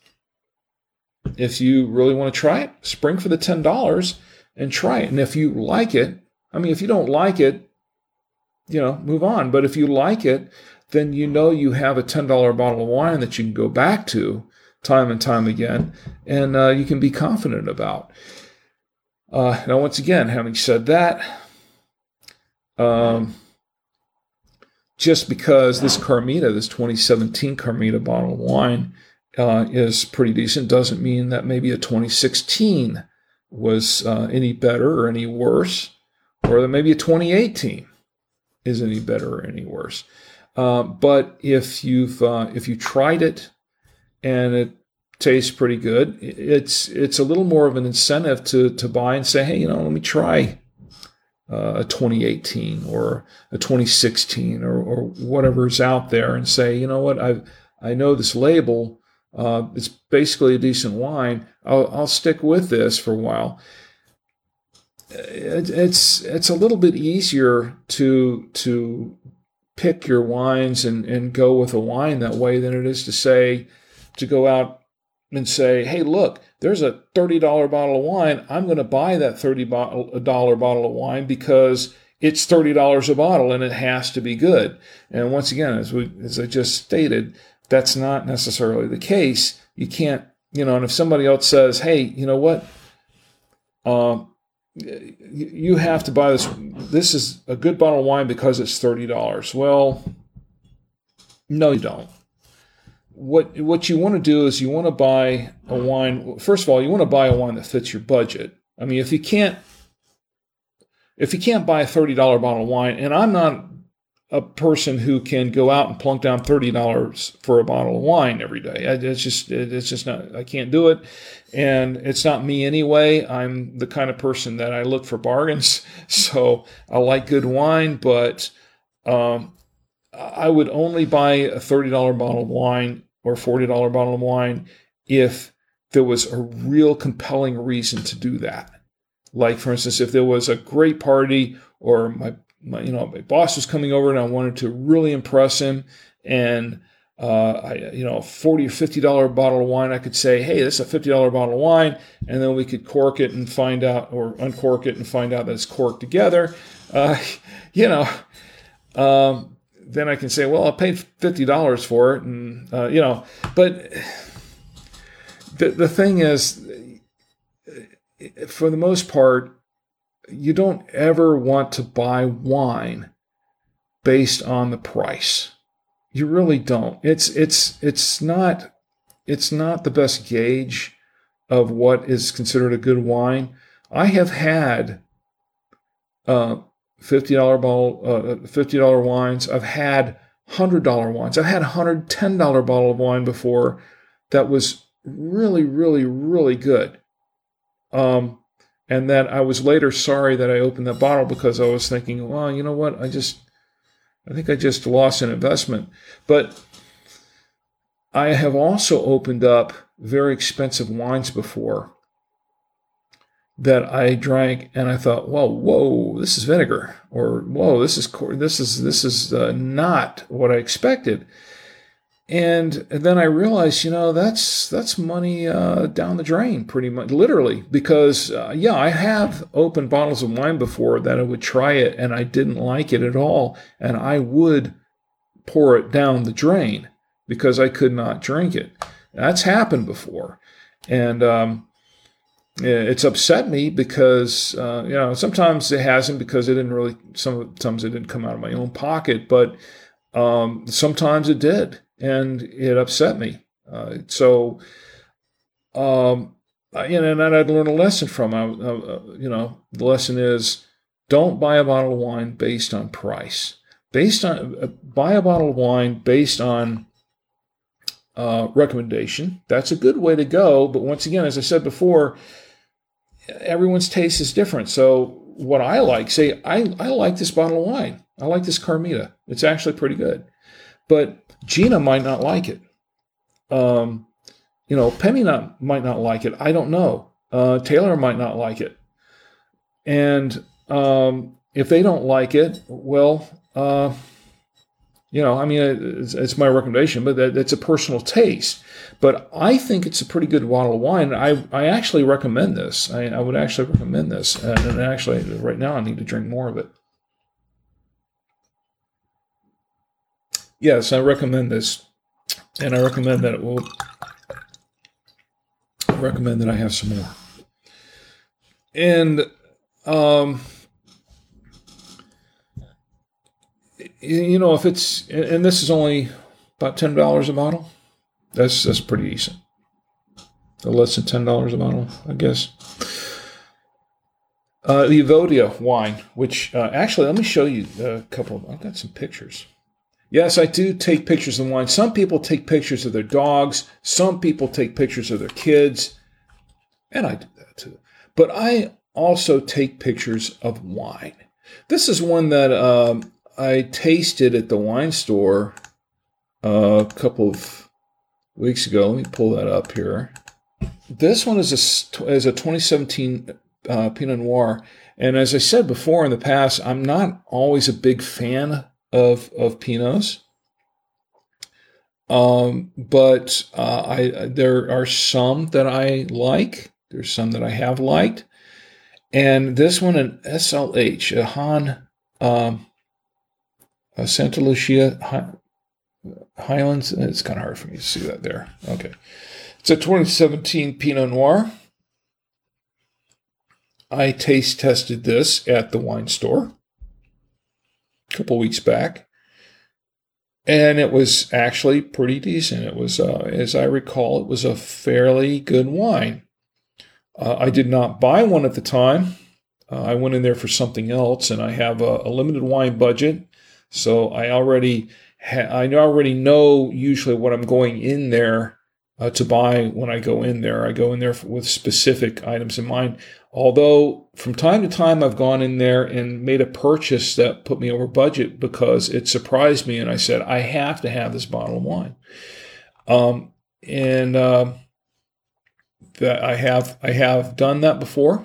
If you really want to try it, spring for the ten dollars and try it. And if you like it, I mean, if you don't like it, you know, move on. But if you like it, then you know you have a ten dollar bottle of wine that you can go back to time and time again, and uh, you can be confident about. Uh, now, once again, having said that, um, just because this Carmita, this twenty seventeen Carmita bottle of wine, uh, is pretty decent. Doesn't mean that maybe a twenty sixteen was uh, any better or any worse, or that maybe a twenty eighteen is any better or any worse. Uh, but if you've uh, if you tried it and it tastes pretty good, it's it's a little more of an incentive to to buy and say, hey, you know, let me try uh, a twenty eighteen or a twenty sixteen or or whatever's out there, and say, you know what, I I know this label. Uh, it's basically a decent wine. I'll, I'll stick with this for a while. It, it's it's a little bit easier to to pick your wines and, and go with a wine that way than it is to say to go out and say, hey, look, there's a thirty dollars bottle of wine. I'm going to buy that thirty dollars bottle of wine because it's thirty dollars a bottle and it has to be good. And once again, as we as I just stated, that's not necessarily the case. You can't, you know, and if somebody else says, hey, you know what, um, you have to buy this, this is a good bottle of wine because it's thirty dollars. Well, no, you don't. What, what you want to do is you want to buy a wine. First of all, you want to buy a wine that fits your budget. I mean, if you can't, if you can't buy a thirty dollars bottle of wine, and I'm not a person who can go out and plunk down thirty dollars for a bottle of wine every day. It's just, it's just not, I can't do it. And it's not me anyway. I'm the kind of person that I look for bargains. So I like good wine, but um, I would only buy a thirty dollars bottle of wine or a forty dollars bottle of wine if there was a real compelling reason to do that. Like, for instance, if there was a great party or my My, you know, my boss was coming over and I wanted to really impress him, and uh, I, you know, a forty or fifty dollar bottle of wine, I could say, hey, this is a fifty dollar bottle of wine, and then we could cork it and find out, or uncork it and find out that it's corked together. Uh, you know, um, then I can say, well, I paid fifty dollars for it, and uh, you know, but the the thing is, for the most part, you don't ever want to buy wine based on the price. You really don't. It's it's it's not it's not the best gauge of what is considered a good wine. I have had uh, fifty dollar bottle, uh, fifty dollar wines. I've had one hundred dollar wines. I've had a one hundred ten dollar bottle of wine before that was really, really, really good. Um, and that I was later sorry that I opened that bottle because I was thinking, well, you know what? I just, I think I just lost an investment. But I have also opened up very expensive wines before that I drank, and I thought, "Whoa, whoa, this is vinegar," or "Whoa, this is this is this is uh, not what I expected." And then I realized, you know, that's that's money uh, down the drain, pretty much, literally, because uh, yeah, I have opened bottles of wine before that I would try it and I didn't like it at all, and I would pour it down the drain because I could not drink it. That's happened before, and um, it's upset me because, uh, you know, sometimes it hasn't because it didn't really, sometimes it didn't come out of my own pocket, but um, sometimes it did, and it upset me. Uh, so, um, I, you know, and I'd learn a lesson from, uh, uh, you know, the lesson is don't buy a bottle of wine based on price. Based on, uh, buy a bottle of wine based on uh, recommendation. That's a good way to go. But once again, as I said before, everyone's taste is different. So what I like, say, I, I like this bottle of wine. I like this Carmita. It's actually pretty good. But Gina might not like it. Um, you know, Penny not, might not like it. I don't know. Uh, Taylor might not like it. And um, if they don't like it, well, uh, you know, I mean, it's, it's my recommendation, but that, that's a personal taste. But I think it's a pretty good bottle of wine. I, I actually recommend this. I, I would actually recommend this. And, and actually, right now, I need to drink more of it. Yes, I recommend this. And I recommend that it will. I recommend that I have some more. And, um, you know, if it's, and this is only about ten dollars a bottle. That's that's pretty decent. So less than ten dollars a bottle, I guess. Uh, the Evodia wine, which uh, actually, let me show you a couple of, I've got some pictures. Yes, I do take pictures of wine. Some people take pictures of their dogs. Some people take pictures of their kids. And I do that too. But I also take pictures of wine. This is one that um, I tasted at the wine store uh, a couple of weeks ago. Let me pull that up here. This one is a, is a twenty seventeen uh, Pinot Noir. And as I said before in the past, I'm not always a big fan of, of Pinots. Um, but uh, I there are some that I like. There's some that I have liked. And this one, an S L H, a Han, um, a Santa Lucia Hi- Highlands. It's kind of hard for me to see that there. Okay. It's a twenty seventeen Pinot Noir. I taste tested this at the wine store a couple weeks back. And it was actually pretty decent. It was, uh, as I recall, it was a fairly good wine. Uh, I did not buy one at the time. Uh, I went in there for something else, and I have a, a limited wine budget, so I already ha- I already know usually what I'm going in there uh, to buy when I go in there. I go in there for, with specific items in mind. Although from time to time I've gone in there and made a purchase that put me over budget because it surprised me, and I said I have to have this bottle of wine. Um, and uh, that I have I have done that before.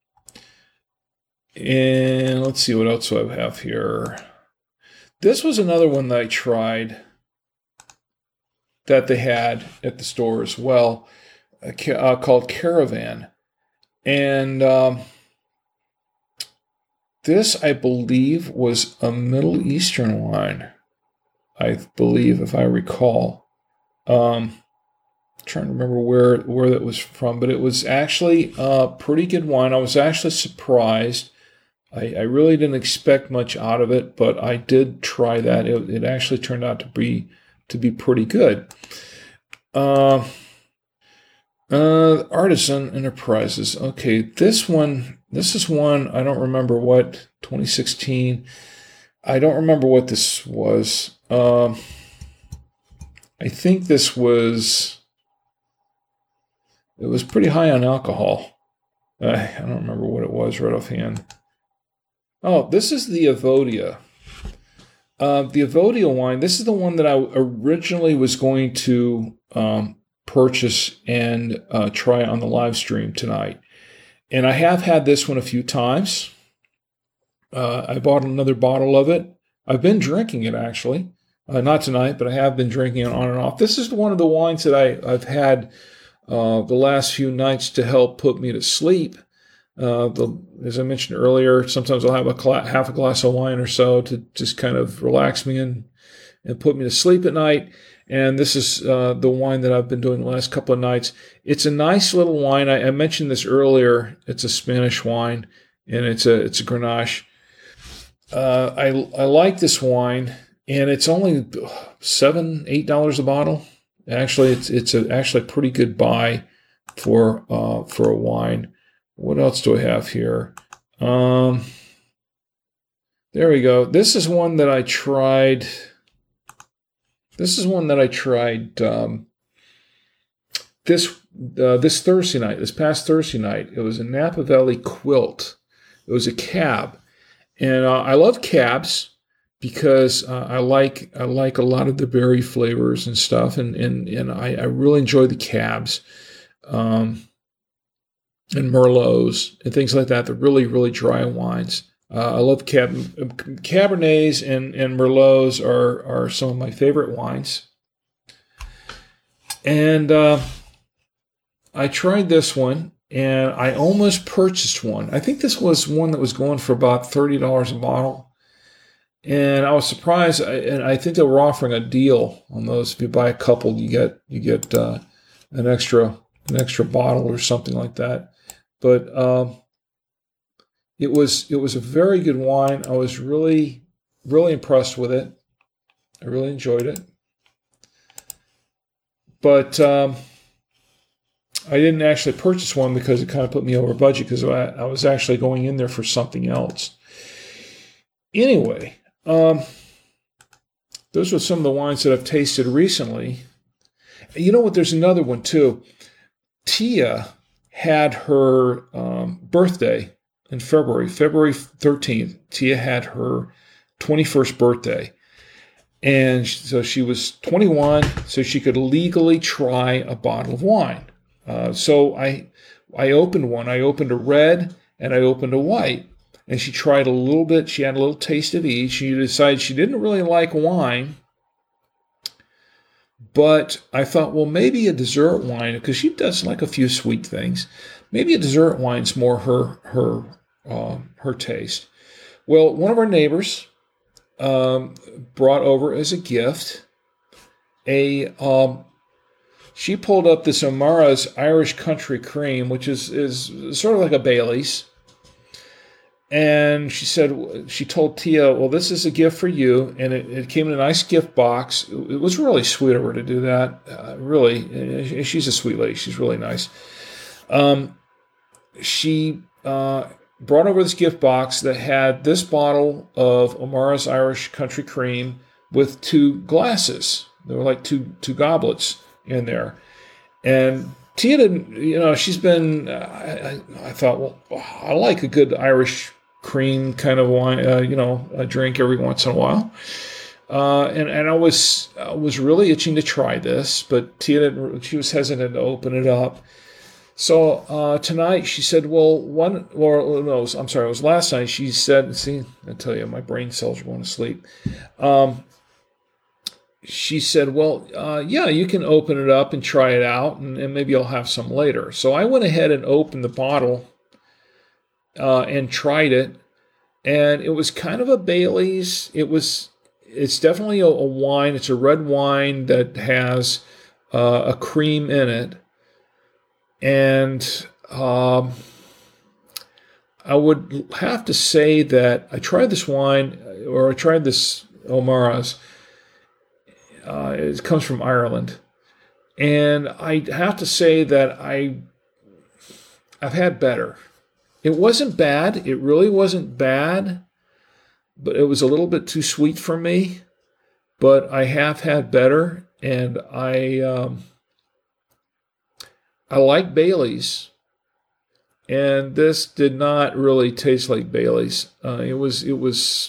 And let's see what else do I have here. This was another one that I tried that they had at the store as well, uh, called Caravan. And um, this, I believe, was a Middle Eastern wine. I believe, if I recall. Um, trying to remember where, where that was from, but it was actually a pretty good wine. I was actually surprised. I, I really didn't expect much out of it, but I did try that. It, it actually turned out to be to be pretty good. Uh, uh, Artisan Enterprises. Okay, this one. This is one I don't remember what twenty sixteen. I don't remember what this was. Um, I think this was. It was pretty high on alcohol. Uh, I don't remember what it was right offhand. Oh, this is the Evodia. Uh, the Evodia wine, this is the one that I originally was going to um, purchase and uh, try on the live stream tonight. And I have had this one a few times. Uh, I bought another bottle of it. I've been drinking it, actually. Uh, not tonight, but I have been drinking it on and off. This is one of the wines that I, I've had uh, the last few nights to help put me to sleep. Uh, the, as I mentioned earlier, sometimes I'll have a cl- half a glass of wine or so to just kind of relax me and, and put me to sleep at night. And this is uh, the wine that I've been doing the last couple of nights. It's a nice little wine. I, I mentioned this earlier. It's a Spanish wine, and it's a it's a Grenache. Uh, I I like this wine, and it's only seven eight dollars a bottle. Actually, it's it's a, actually a pretty good buy for uh, for a wine. What else do I have here? Um, there we go. This is one that I tried. This is one that I tried um, this uh, this Thursday night, this past Thursday night. It was a Napa Valley Quilt. It was a cab. And uh, I love cabs because uh, I like I like a lot of the berry flavors and stuff. And, and, and I, I really enjoy the cabs. Um and Merlots and things like that. They're really, really dry wines. Uh, I love cab- Cabernets and, and Merlots are, are some of my favorite wines. And uh, I tried this one, and I almost purchased one. I think this was one that was going for about thirty dollars a bottle. And I was surprised, and I think they were offering a deal on those. If you buy a couple, you get you get uh, an extra an extra bottle or something like that. But um, it was it was a very good wine. I was really, really impressed with it. I really enjoyed it. but um, I didn't actually purchase one because it kind of put me over budget because I, I was actually going in there for something else. Anyway, um, those were some of the wines that I've tasted recently. You know what? There's another one too. Tia had her um, birthday in February, February thirteenth. Tia had her twenty-first birthday. And so she was twenty-one, so she could legally try a bottle of wine. Uh, so I I opened one. I opened a red and I opened a white. And she tried a little bit. She had a little taste of each. She decided she didn't really like wine. But I thought, well, maybe a dessert wine, because she does like a few sweet things. Maybe a dessert wine's more her her uh, her taste. Well, one of our neighbors um, brought over as a gift a. Um, she pulled up this O'Mara's Irish Country Cream, which is is sort of like a Bailey's. And she said, she told Tia, well, this is a gift for you. And it, it came in a nice gift box. It was really sweet of her to do that. Uh, really, she's a sweet lady. She's really nice. Um, she uh, brought over this gift box that had this bottle of O'Mara's Irish Country Cream with two glasses. There were like two two goblets in there. And Tia didn't, you know, she's been, uh, I, I thought, well, I like a good Irish cream kind of wine, uh, you know, a drink every once in a while. Uh, and, and I was I was really itching to try this, but Tia didn't, she was hesitant to open it up. So uh, tonight she said, well, one, or no, I'm sorry, it was last night. She said, see, I tell you, my brain cells are going to sleep. Um, she said, well, uh, yeah, you can open it up and try it out, and, and maybe I'll have some later. So I went ahead and opened the bottle uh, and tried it, and it was kind of a Bailey's. It was, it's definitely a, a wine. It's a red wine that has uh, a cream in it, and um, I would have to say that I tried this wine, or I tried this O'Mara's. Uh, it comes from Ireland, and I have to say that I, I've had better. It wasn't bad. It really wasn't bad, but it was a little bit too sweet for me. But I have had better, and I, um, I like Bailey's, and this did not really taste like Bailey's. Uh, it was, it was.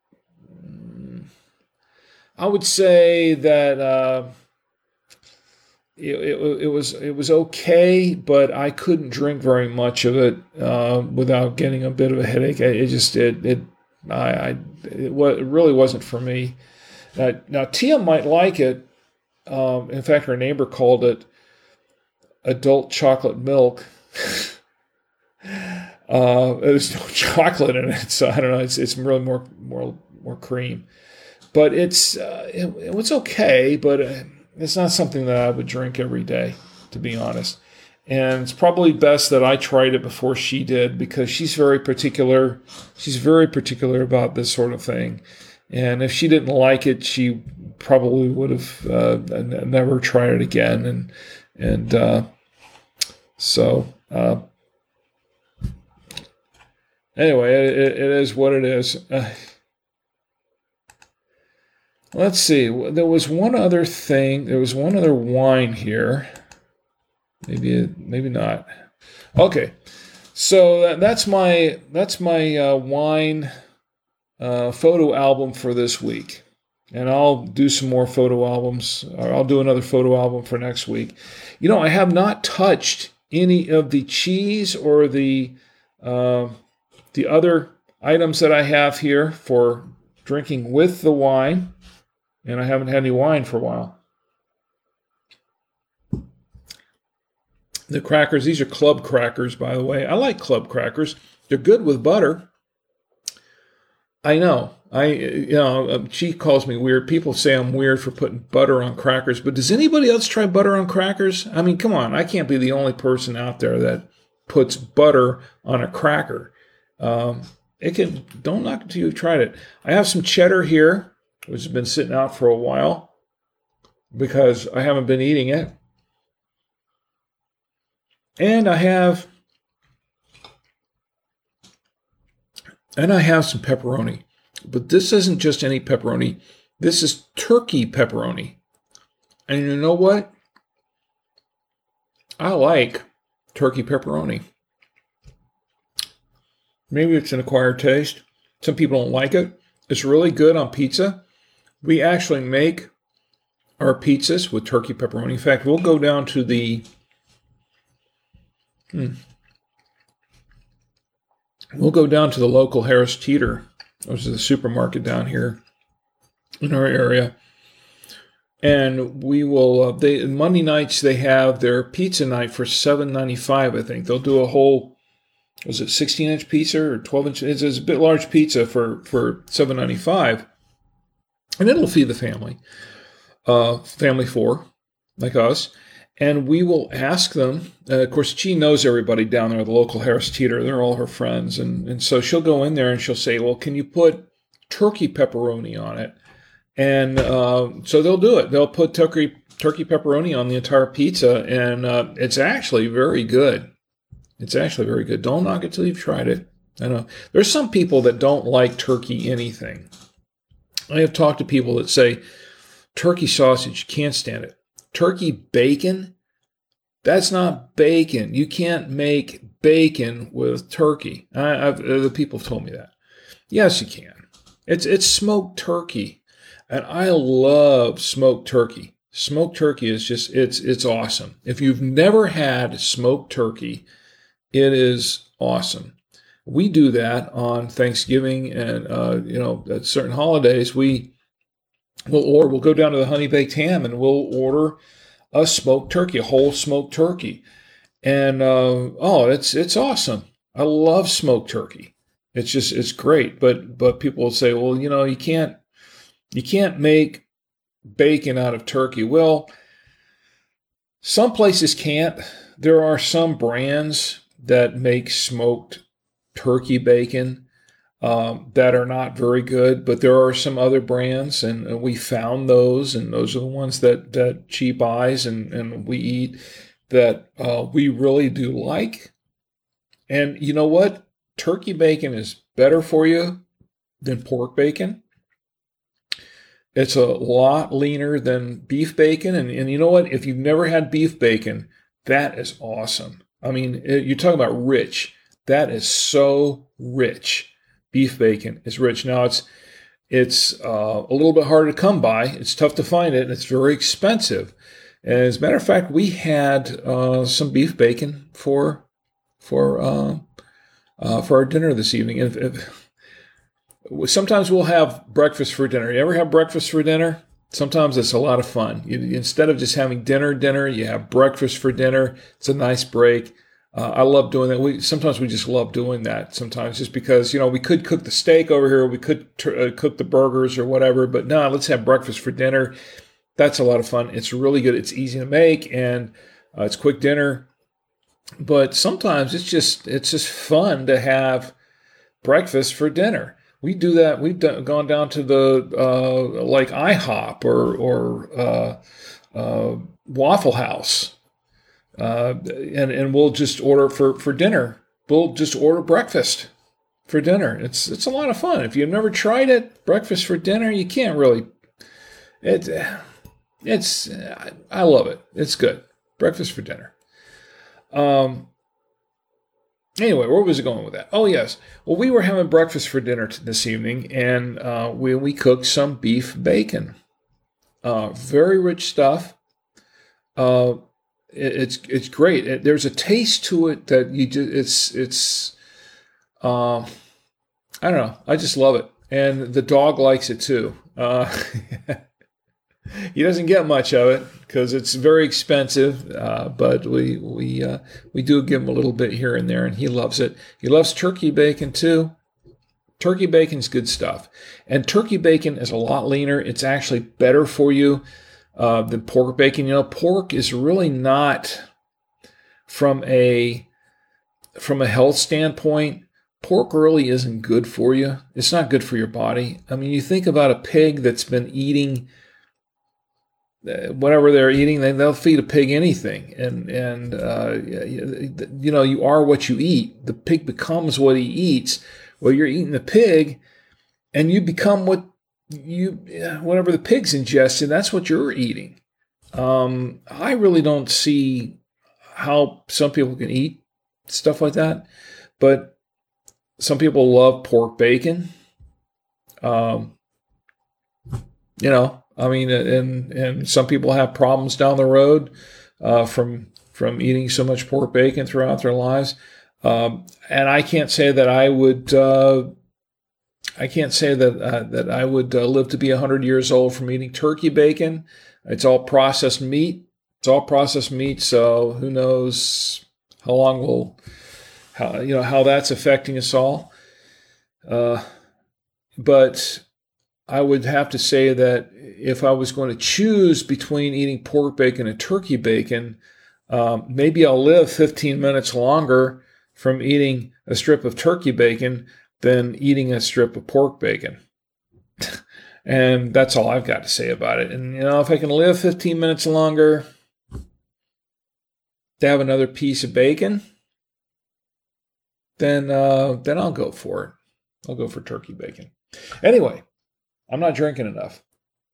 I would say that uh, it, it, it was it was okay, but I couldn't drink very much of it uh, without getting a bit of a headache. It just it it I, I it, it really wasn't for me. Uh, now Tia might like it. Um, in fact, her neighbor called it adult chocolate milk. uh, there's no chocolate in it, so I don't know. It's it's really more more more cream. But it's uh, it, it was okay, but it's not something that I would drink every day, to be honest. And it's probably best that I tried it before she did, because she's very particular. She's very particular about this sort of thing. And if she didn't like it, she probably would have uh, never tried it again. And and uh, so uh, anyway, it, it is what it is. Uh, Let's see. There was one other thing. There was one other wine here. Maybe, maybe not. Okay, so that, that's my that's my uh, wine uh, photo album for this week, and I'll do some more photo albums. Or I'll do another photo album for next week. You know, I have not touched any of the cheese or the uh, the other items that I have here for drinking with the wine. And I haven't had any wine for a while. The crackers, these are club crackers, by the way. I like club crackers. They're good with butter. I know. I, you know, she calls me weird. People say I'm weird for putting butter on crackers. But does anybody else try butter on crackers? I mean, come on. I can't be the only person out there that puts butter on a cracker. Um, it can. Don't knock it till you've tried it. I have some cheddar here, which has been sitting out for a while. because I haven't been eating it. And I have, and I have some pepperoni. But this isn't just any pepperoni. This is turkey pepperoni. And you know what? I like turkey pepperoni. Maybe it's an acquired taste. Some people don't like it. It's really good on pizza. We actually make our pizzas with turkey pepperoni. In fact, we'll go down to the... Hmm, we'll go down to the local Harris Teeter, which is a supermarket down here in our area. And we will, uh, they Monday nights, they have their pizza night for seven ninety-five, I think. They'll do a whole, was it sixteen-inch pizza or twelve-inch? It's, it's a bit large pizza for, for seven ninety-five. And it'll feed the family, uh, family four, like us. And we will ask them, uh, of course, she knows everybody down there, the local Harris Teeter. They're all her friends. And, and so she'll go in there and she'll say, well, can you put turkey pepperoni on it? And uh, so they'll do it. They'll put turkey turkey pepperoni on the entire pizza, and uh, it's actually very good. It's actually very good. Don't knock it till you've tried it. I know there's some people that don't like turkey anything. I have talked to people that say turkey sausage, can't stand it. Turkey bacon, that's not bacon. You can't make bacon with turkey. I, I've, the people have told me that. Yes, you can. It's it's smoked turkey. And I love smoked turkey. Smoked turkey is just, it's it's awesome. If you've never had smoked turkey, it is awesome. We do that on Thanksgiving and, uh, you know, at certain holidays. We will or we'll go down to the Honey Baked Ham and we'll order a smoked turkey, a whole smoked turkey. And, uh, oh, it's it's awesome. I love smoked turkey. It's just, it's great. But but people will say, well, you know, you can't, You can't make bacon out of turkey. Well, some places can't. There are some brands that make smoked turkey bacon um, that are not very good, but there are some other brands, and, and we found those, and those are the ones that, that she buys and, and we eat that uh, we really do like. And you know what? Turkey bacon is better for you than pork bacon. It's a lot leaner than beef bacon. And, and you know what? If you've never had beef bacon, that is awesome. I mean, it, you're talking about rich. That is so rich. Beef bacon is rich. Now, it's it's uh, a little bit harder to come by. It's tough to find it, and it's very expensive. And as a matter of fact, we had uh, some beef bacon for for uh, uh, for our dinner this evening. If, if, Sometimes we'll have breakfast for dinner. You ever have breakfast for dinner? Sometimes it's a lot of fun. You, instead of just having dinner, dinner, you have breakfast for dinner. It's a nice break. Uh, I love doing that. We sometimes we just love doing that. Sometimes just because you know we could cook the steak over here, we could t- uh, cook the burgers or whatever. But no, let's have breakfast for dinner. That's a lot of fun. It's really good. It's easy to make and uh, it's quick dinner. But sometimes it's just it's just fun to have breakfast for dinner. We do that. We've done, gone down to the uh, like IHOP or or uh, uh, Waffle House, uh, and and we'll just order for, for dinner. We'll just order breakfast for dinner. It's it's a lot of fun. If you've never tried it, breakfast for dinner, you can't really. It it's I love it. It's good. Breakfast for dinner. Um. Anyway, where was it going with that? Oh, yes. Well, we were having breakfast for dinner t- this evening, and uh, we we cooked some beef bacon. Uh, very rich stuff. Uh, it, it's it's great. It, there's a taste to it that you just it's it's. Uh, I don't know. I just love it, and the dog likes it too. Uh, He doesn't get much of it because it's very expensive, uh, but we we uh, we do give him a little bit here and there, and he loves it. He loves turkey bacon too. Turkey bacon's good stuff, and turkey bacon is a lot leaner. It's actually better for you uh, than pork bacon. You know, pork is really not from a from a health standpoint. Pork really isn't good for you. It's not good for your body. I mean, you think about a pig that's been eating whatever they're eating, they, they'll feed a pig anything. And, and uh, you know, you are what you eat. The pig becomes what he eats. Well, you're eating the pig, and you become what you, whatever the pig's ingesting, that's what you're eating. Um, I really don't see how some people can eat stuff like that, but some people love pork bacon. Um, you know, I mean, and and some people have problems down the road uh, from from eating so much pork bacon throughout their lives. Um, and I can't say that I would. Uh, I can't say that uh, that I would uh, live to be one hundred years old from eating turkey bacon. It's all processed meat. It's all processed meat. So who knows how long we'll, how you know how that's affecting us all. Uh, but I would have to say that if I was going to choose between eating pork bacon and turkey bacon, um, maybe I'll live fifteen minutes longer from eating a strip of turkey bacon than eating a strip of pork bacon. And that's all I've got to say about it. And, you know, if I can live fifteen minutes longer to have another piece of bacon, then uh, then I'll go for it. I'll go for turkey bacon. Anyway, I'm not drinking enough.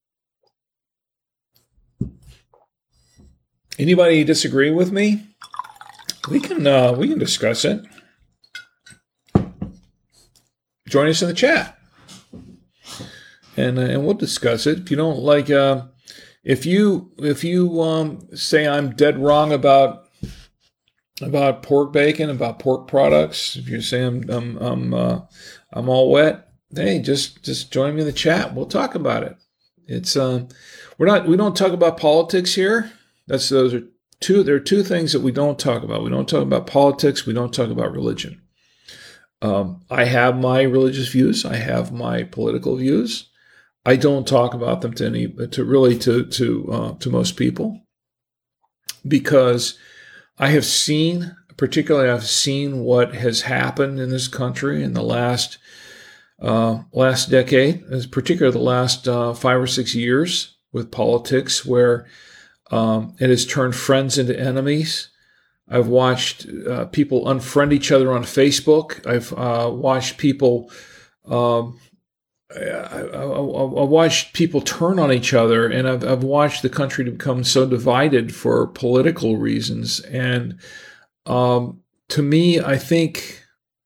Anybody disagree with me? We can uh, we can discuss it. Join us in the chat, and uh, and we'll discuss it. If you don't like, uh, if you if you um, say I'm dead wrong about about pork bacon, about pork products, if you say I'm I'm I'm, uh, I'm all wet, hey, just just join me in the chat. We'll talk about it. It's uh, we're not we don't talk about politics here. That's those are two. There are two things that we don't talk about. We don't talk about politics. We don't talk about religion. Um, I have my religious views. I have my political views. I don't talk about them to any, to really to to uh, to most people, because I have seen, particularly I've seen what has happened in this country in the last uh, last decade, particularly the last uh, five or six years with politics, where um, it has turned friends into enemies. I've watched uh, people unfriend each other on Facebook. I've uh, watched people. Um, I, I, I, I watched people turn on each other, and I've, I've watched the country to become so divided for political reasons. And um, to me, I think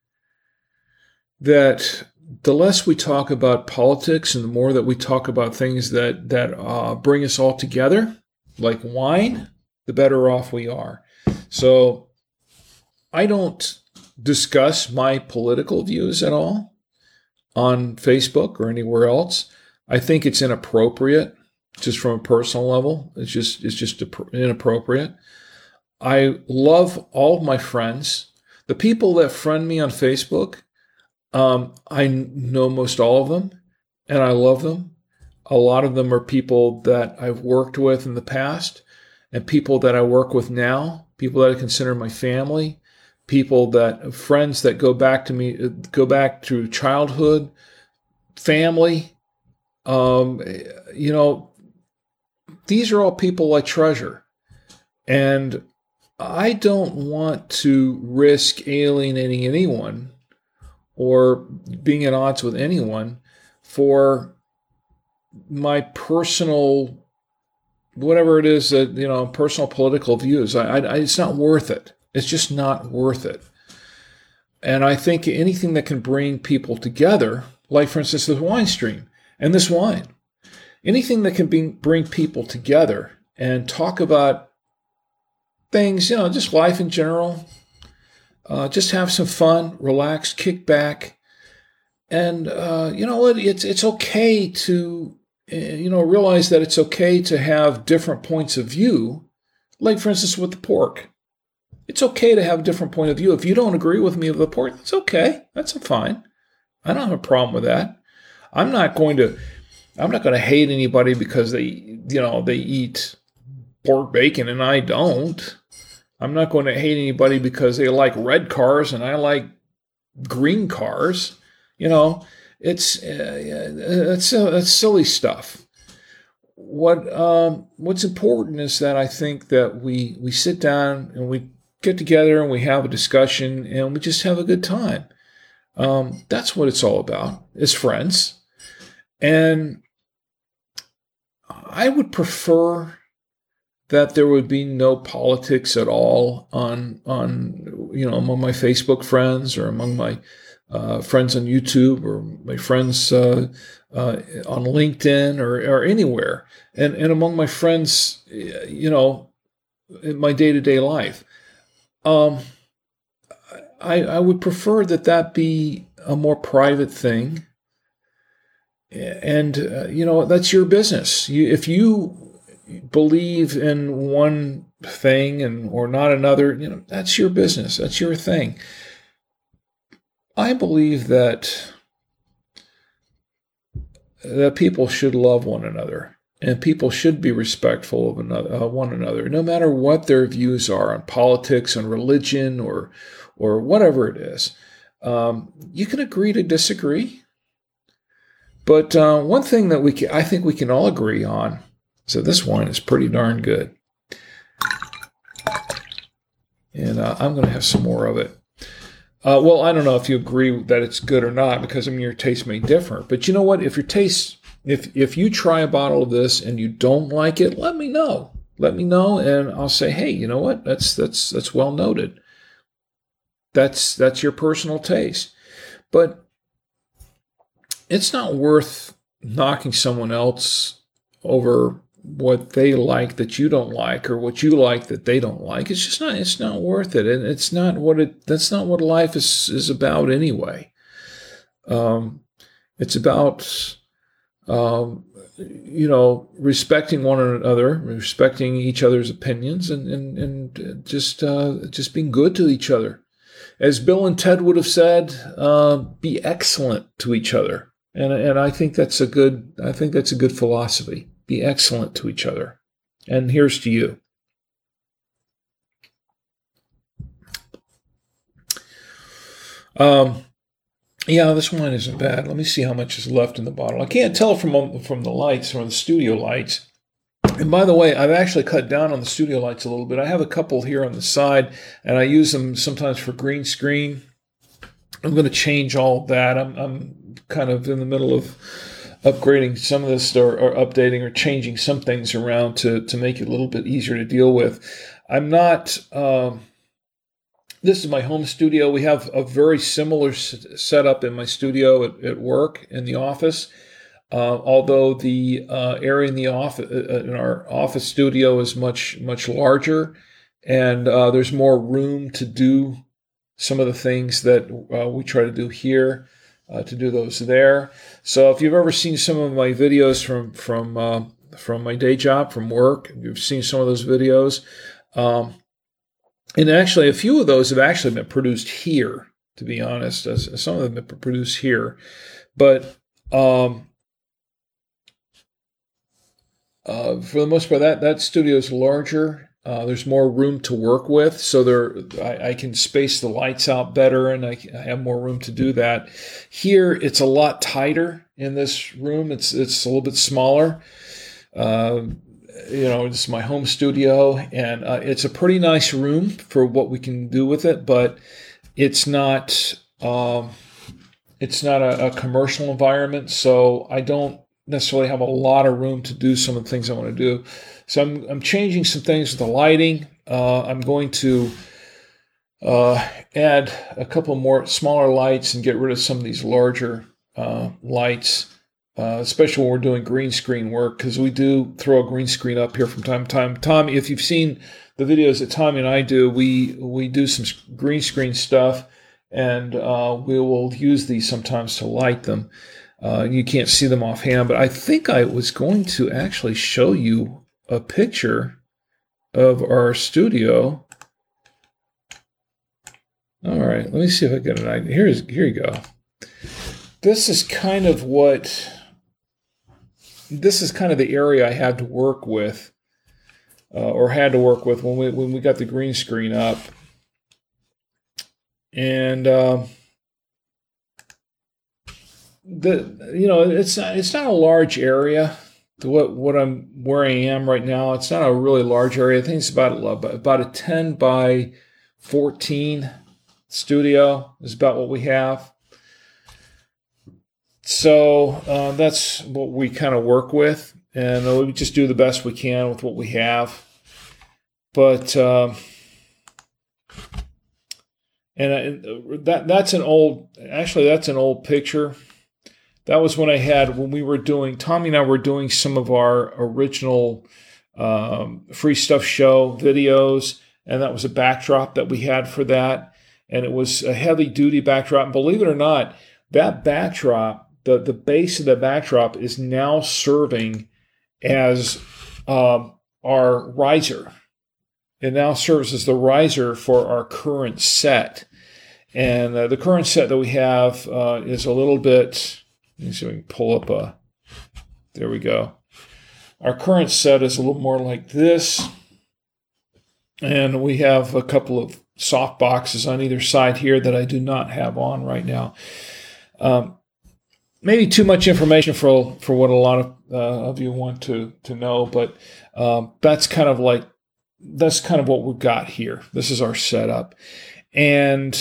that the less we talk about politics and the more that we talk about things that that uh, bring us all together, like wine, the better off we are. So I don't discuss my political views at all on Facebook or anywhere else. I think it's inappropriate, just from a personal level. It's just it's just inappropriate. I love all of my friends. The people that friend me on Facebook, um, I know most all of them, and I love them. A lot of them are people that I've worked with in the past, and people that I work with now, people that I consider my family, people that, friends that go back to me, go back to childhood, family. Um, you know, these are all people I treasure. And I don't want to risk alienating anyone or being at odds with anyone for my personal, whatever it is that, you know, personal political views. I, I, it's not worth it. It's just not worth it. And I think anything that can bring people together, like, for instance, the wine stream and this wine, anything that can be, bring people together and talk about things, you know, just life in general, uh, just have some fun, relax, kick back. And, uh, you know what, it's, it's okay to, you know, realize that it's okay to have different points of view, like, for instance, with the pork. It's okay to have a different point of view. If you don't agree with me with the pork, that's okay. That's fine. I don't have a problem with that. I'm not going to, I'm not going to hate anybody because they, you know, they eat pork bacon and I don't. I'm not going to hate anybody because they like red cars and I like green cars. You know, it's, uh, it's, uh, it's silly stuff. what um, what's important is that I think that we we sit down and we get together and we have a discussion and we just have a good time. Um, that's what it's all about, is friends. And I would prefer that there would be no politics at all on on you know among my Facebook friends or among my uh, friends on YouTube or my friends uh, uh, on LinkedIn or, or anywhere, and and among my friends, you know, in my day-to-day life. Um, I I would prefer that that be a more private thing. And, uh, you know, that's your business. You, if you believe in one thing and or not another, you know, that's your business. That's your thing. I believe that that people should love one another and people should be respectful of another, uh, one another, no matter what their views are on politics, on religion, or or whatever it is. Um, you can agree to disagree. But uh, one thing that we can, I think we can all agree on, so this wine is pretty darn good. And uh, I'm going to have some more of it. Uh, well, I don't know if you agree that it's good or not, because I mean, your taste may differ. But you know what? If your taste, if if you try a bottle of this and you don't like it, let me know. Let me know, and I'll say, hey, you know what? That's that's that's well noted. That's that's your personal taste. But it's not worth knocking someone else over what they like that you don't like, or what you like that they don't like. It's just not, it's not worth it. And it's not what it, that's not what life is, is about anyway. Um, it's about, um, you know, respecting one another, respecting each other's opinions, and, and, and just, uh, just being good to each other. As Bill and Ted would have said, uh, be excellent to each other. And and I think that's a good I think that's a good philosophy. Be excellent to each other. And here's to you. Um, yeah, this wine isn't bad. Let me see how much is left in the bottle. I can't tell from from the lights, from the studio lights. And by the way, I've actually cut down on the studio lights a little bit. I have a couple here on the side, and I use them sometimes for green screen. I'm going to change all that. I'm, I'm kind of in the middle of upgrading some of this, or, or updating or changing some things around to, to make it a little bit easier to deal with. I'm not, um, this is my home studio. We have a very similar s- setup in my studio at, at work, in the office. Uh, although the uh, area in the office, uh, in our office studio, is much, much larger, and uh, there's more room to do some of the things that uh, we try to do here, uh, to do those there. So if you've ever seen some of my videos from from uh, from my day job, from work, you've seen some of those videos. Um, and actually, a few of those have actually been produced here, to be honest. Some of them have been produced here. But um, uh, for the most part, that, that studio is larger. Uh, there's more room to work with, so there I, I can space the lights out better, and I, I have more room to do that. Here, it's a lot tighter in this room. It's it's a little bit smaller. Uh, you know, it's my home studio, and uh, it's a pretty nice room for what we can do with it. But it's not um, it's not a, a commercial environment, so I don't necessarily have a lot of room to do some of the things I want to do. So I'm I'm changing some things with the lighting. Uh, I'm going to uh, add a couple more smaller lights and get rid of some of these larger uh, lights, uh, especially when we're doing green screen work, because we do throw a green screen up here from time to time. Tom, if you've seen the videos that Tommy and I do, we we do some green screen stuff, and uh, we will use these sometimes to light them. Uh, you can't see them offhand, but I think I was going to actually show you a picture of our studio. All right, let me see if I get an idea. Here's, here you go. This is kind of what, this is kind of the area I had to work with, uh, or had to work with when we when we got the green screen up. And um, the you know it's not it's not a large area. what what I'm where I am right now. It's not a really large area. I think it's about about a ten by fourteen studio is about what we have. So uh, that's what we kind of work with, and we just do the best we can with what we have. But uh, and I, that that's an old actually that's an old picture. That was when I had when we were doing Tommy and I were doing some of our original um, Free Stuff Show videos, and that was a backdrop that we had for that, and it was a heavy duty backdrop. And believe it or not, that backdrop, the the base of the backdrop, is now serving as um, our riser. It now serves as the riser for our current set. And uh, the current set that we have uh, is a little bit, let me see if we can pull up a, there we go. Our current set is a little more like this. And we have a couple of soft boxes on either side here that I do not have on right now. Um, maybe too much information for for what a lot of, uh, of you want to, to know, but um, that's kind of like, that's kind of what we've got here. This is our setup. And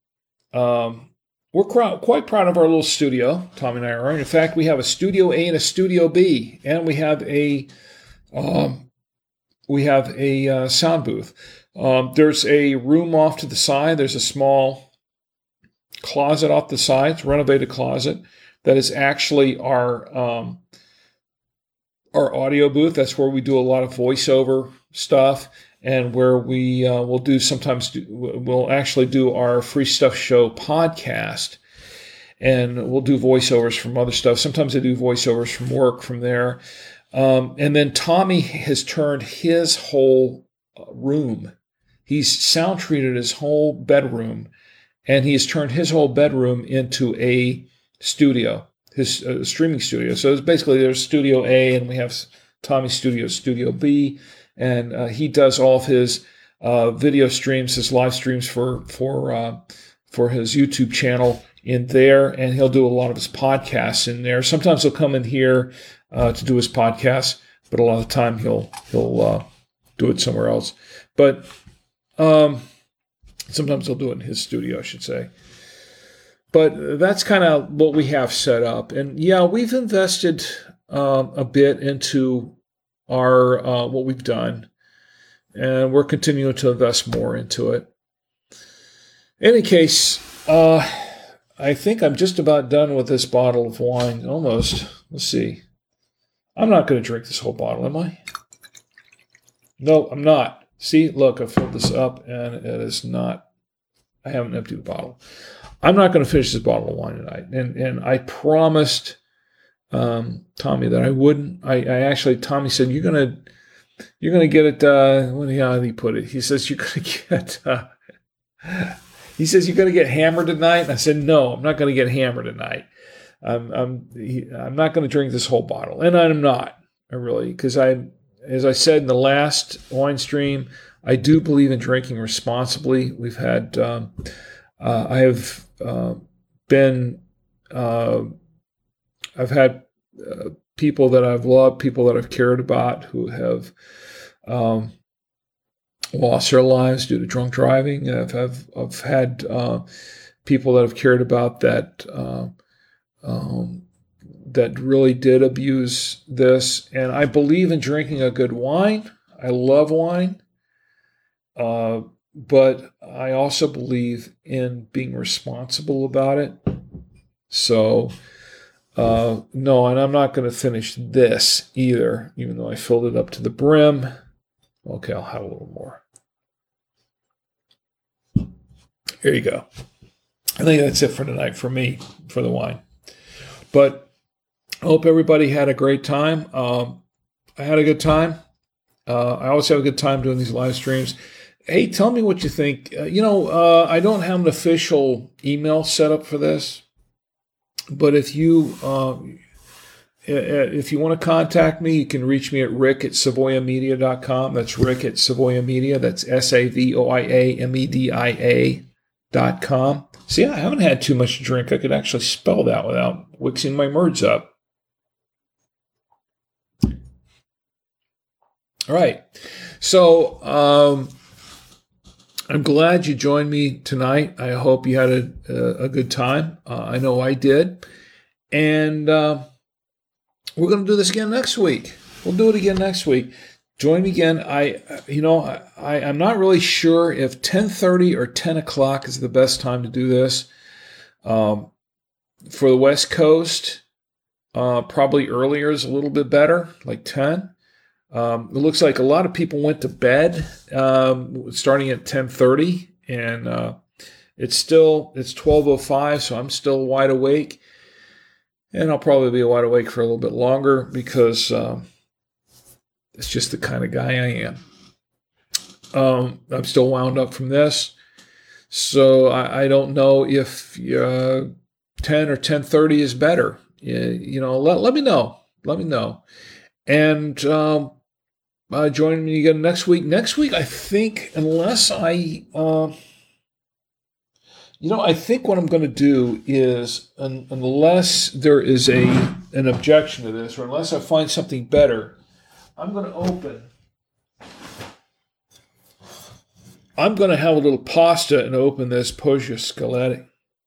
um, we're cr- quite proud of our little studio, Tommy and I are. In fact, we have a Studio A and a Studio B, and we have a um, we have a uh, sound booth. Um, there's a room off to the side. There's a small closet off the side. It's a renovated closet that is actually our um, our audio booth. That's where we do a lot of voiceover stuff, and where we uh, will do sometimes do, we'll actually do our Free Stuff Show podcast, and we'll do voiceovers from other stuff. Sometimes I do voiceovers from work from there. Um, and then Tommy has turned his whole room. He's sound treated his whole bedroom, and he has turned his whole bedroom into a studio, his uh, streaming studio. So it's basically there's Studio A, and we have Tommy's studio, Studio B. And uh, he does all of his uh, video streams, his live streams for for uh, for his YouTube channel in there, and he'll do a lot of his podcasts in there. Sometimes he'll come in here uh, to do his podcasts, but a lot of the time he'll he'll uh, do it somewhere else. But um, sometimes he'll do it in his studio, I should say. But that's kind of what we have set up, and yeah, we've invested uh, a bit into our uh, what we've done, and we're continuing to invest more into it. In any case, uh, I think I'm just about done with this bottle of wine. Almost. Let's see. I'm not going to drink this whole bottle, am I? No, I'm not. See, look, I filled this up, and it is not. I haven't emptied the bottle. I'm not going to finish this bottle of wine tonight, and and I promised Um, Tommy that I wouldn't. I, I actually, Tommy said, you're going to, you're going to get it. Uh, what did he put it? He says, you're going to get, uh, he says, you're going to get hammered tonight. And I said, no, I'm not going to get hammered tonight. I'm, I'm, he, I'm not going to drink this whole bottle. And I'm not, I really, because I, as I said in the last wine stream, I do believe in drinking responsibly. We've had, um, uh, I have, uh, been, uh, I've had uh, people that I've loved, people that I've cared about who have um, lost their lives due to drunk driving. I've, I've, I've had uh, people that I've cared about that uh, um, that really did abuse this. And I believe in drinking a good wine. I love wine. Uh, but I also believe in being responsible about it. So... Uh, no, and I'm not going to finish this either, even though I filled it up to the brim. Okay, I'll have a little more. Here you go. I think that's it for tonight for me, for the wine. But I hope everybody had a great time. Um, I had a good time. Uh, I always have a good time doing these live streams. Hey, tell me what you think. Uh, you know, uh, I don't have an official email set up for this. But if you uh, if you want to contact me, you can reach me at rick at savoia media dot com. That's Rick at Savoia Media. That's S A V O I A M E D I A dot com. See, I haven't had too much to drink. I could actually spell that without mixing my words up. All right. So um, I'm glad you joined me tonight. I hope you had a, a, a good time. Uh, I know I did. And uh, we're going to do this again next week. We'll do it again next week. Join me again. I, you know, I, I'm not really sure if ten thirty or ten o'clock is the best time to do this. Um, for the West Coast, uh, probably earlier is a little bit better, like ten. Um, it looks like a lot of people went to bed um, starting at ten thirty, and uh, it's still it's twelve oh five, so I'm still wide awake, and I'll probably be wide awake for a little bit longer because um, it's just the kind of guy I am. Um, I'm still wound up from this, so I, I don't know if uh, ten or ten thirty is better. You, you know, let let me know. Let me know, and. Um, Uh, join me again next week. Next week, I think, unless I, uh, you know, I think what I'm going to do is, un- unless there is a an objection to this, or unless I find something better, I'm going to open. I'm going to have a little pasta and open this Poggio Scaletti.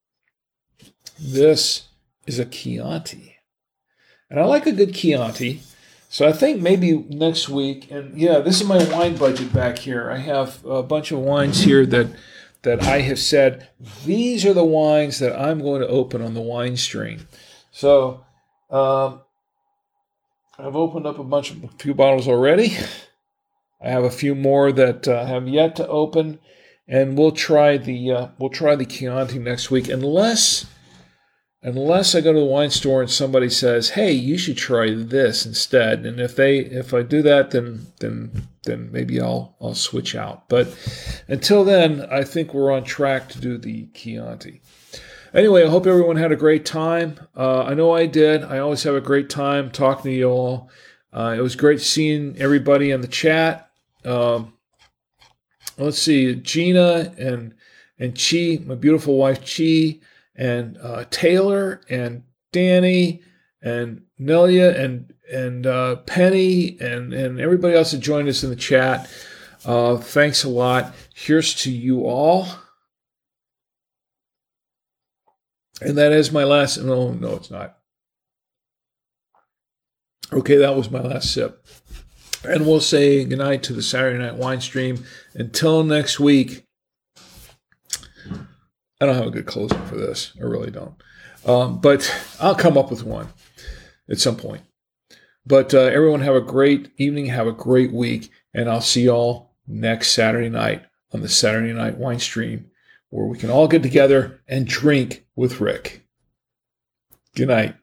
This is a Chianti, and I like a good Chianti. So I think maybe next week, and yeah, this is my wine budget back here. I have a bunch of wines here that that I have said, these are the wines that I'm going to open on the wine stream. So um, I've opened up a bunch of a few bottles already. I have a few more that uh, have yet to open, and we'll try the uh, we'll try the Chianti next week, unless. Unless I go to the wine store and somebody says, "Hey, you should try this instead," and if they if I do that, then then then maybe I'll I'll switch out. But until then, I think we're on track to do the Chianti. Anyway, I hope everyone had a great time. Uh, I know I did. I always have a great time talking to you all. Uh, it was great seeing everybody in the chat. Um, let's see, Gina and and Chi, my beautiful wife Chi. And uh, Taylor and Danny and Nelia and and uh, Penny and, and everybody else that joined us in the chat. Uh, thanks a lot. Here's to you all. And that is my last. No, no, it's not. Okay, that was my last sip. And we'll say goodnight to the Saturday Night Wine Stream. Until next week. I don't have a good closing for this. I really don't. Um, but I'll come up with one at some point. But uh, everyone have a great evening. Have a great week. And I'll see y'all next Saturday night on the Saturday Night Wine Stream, where we can all get together and drink with Rick. Good night.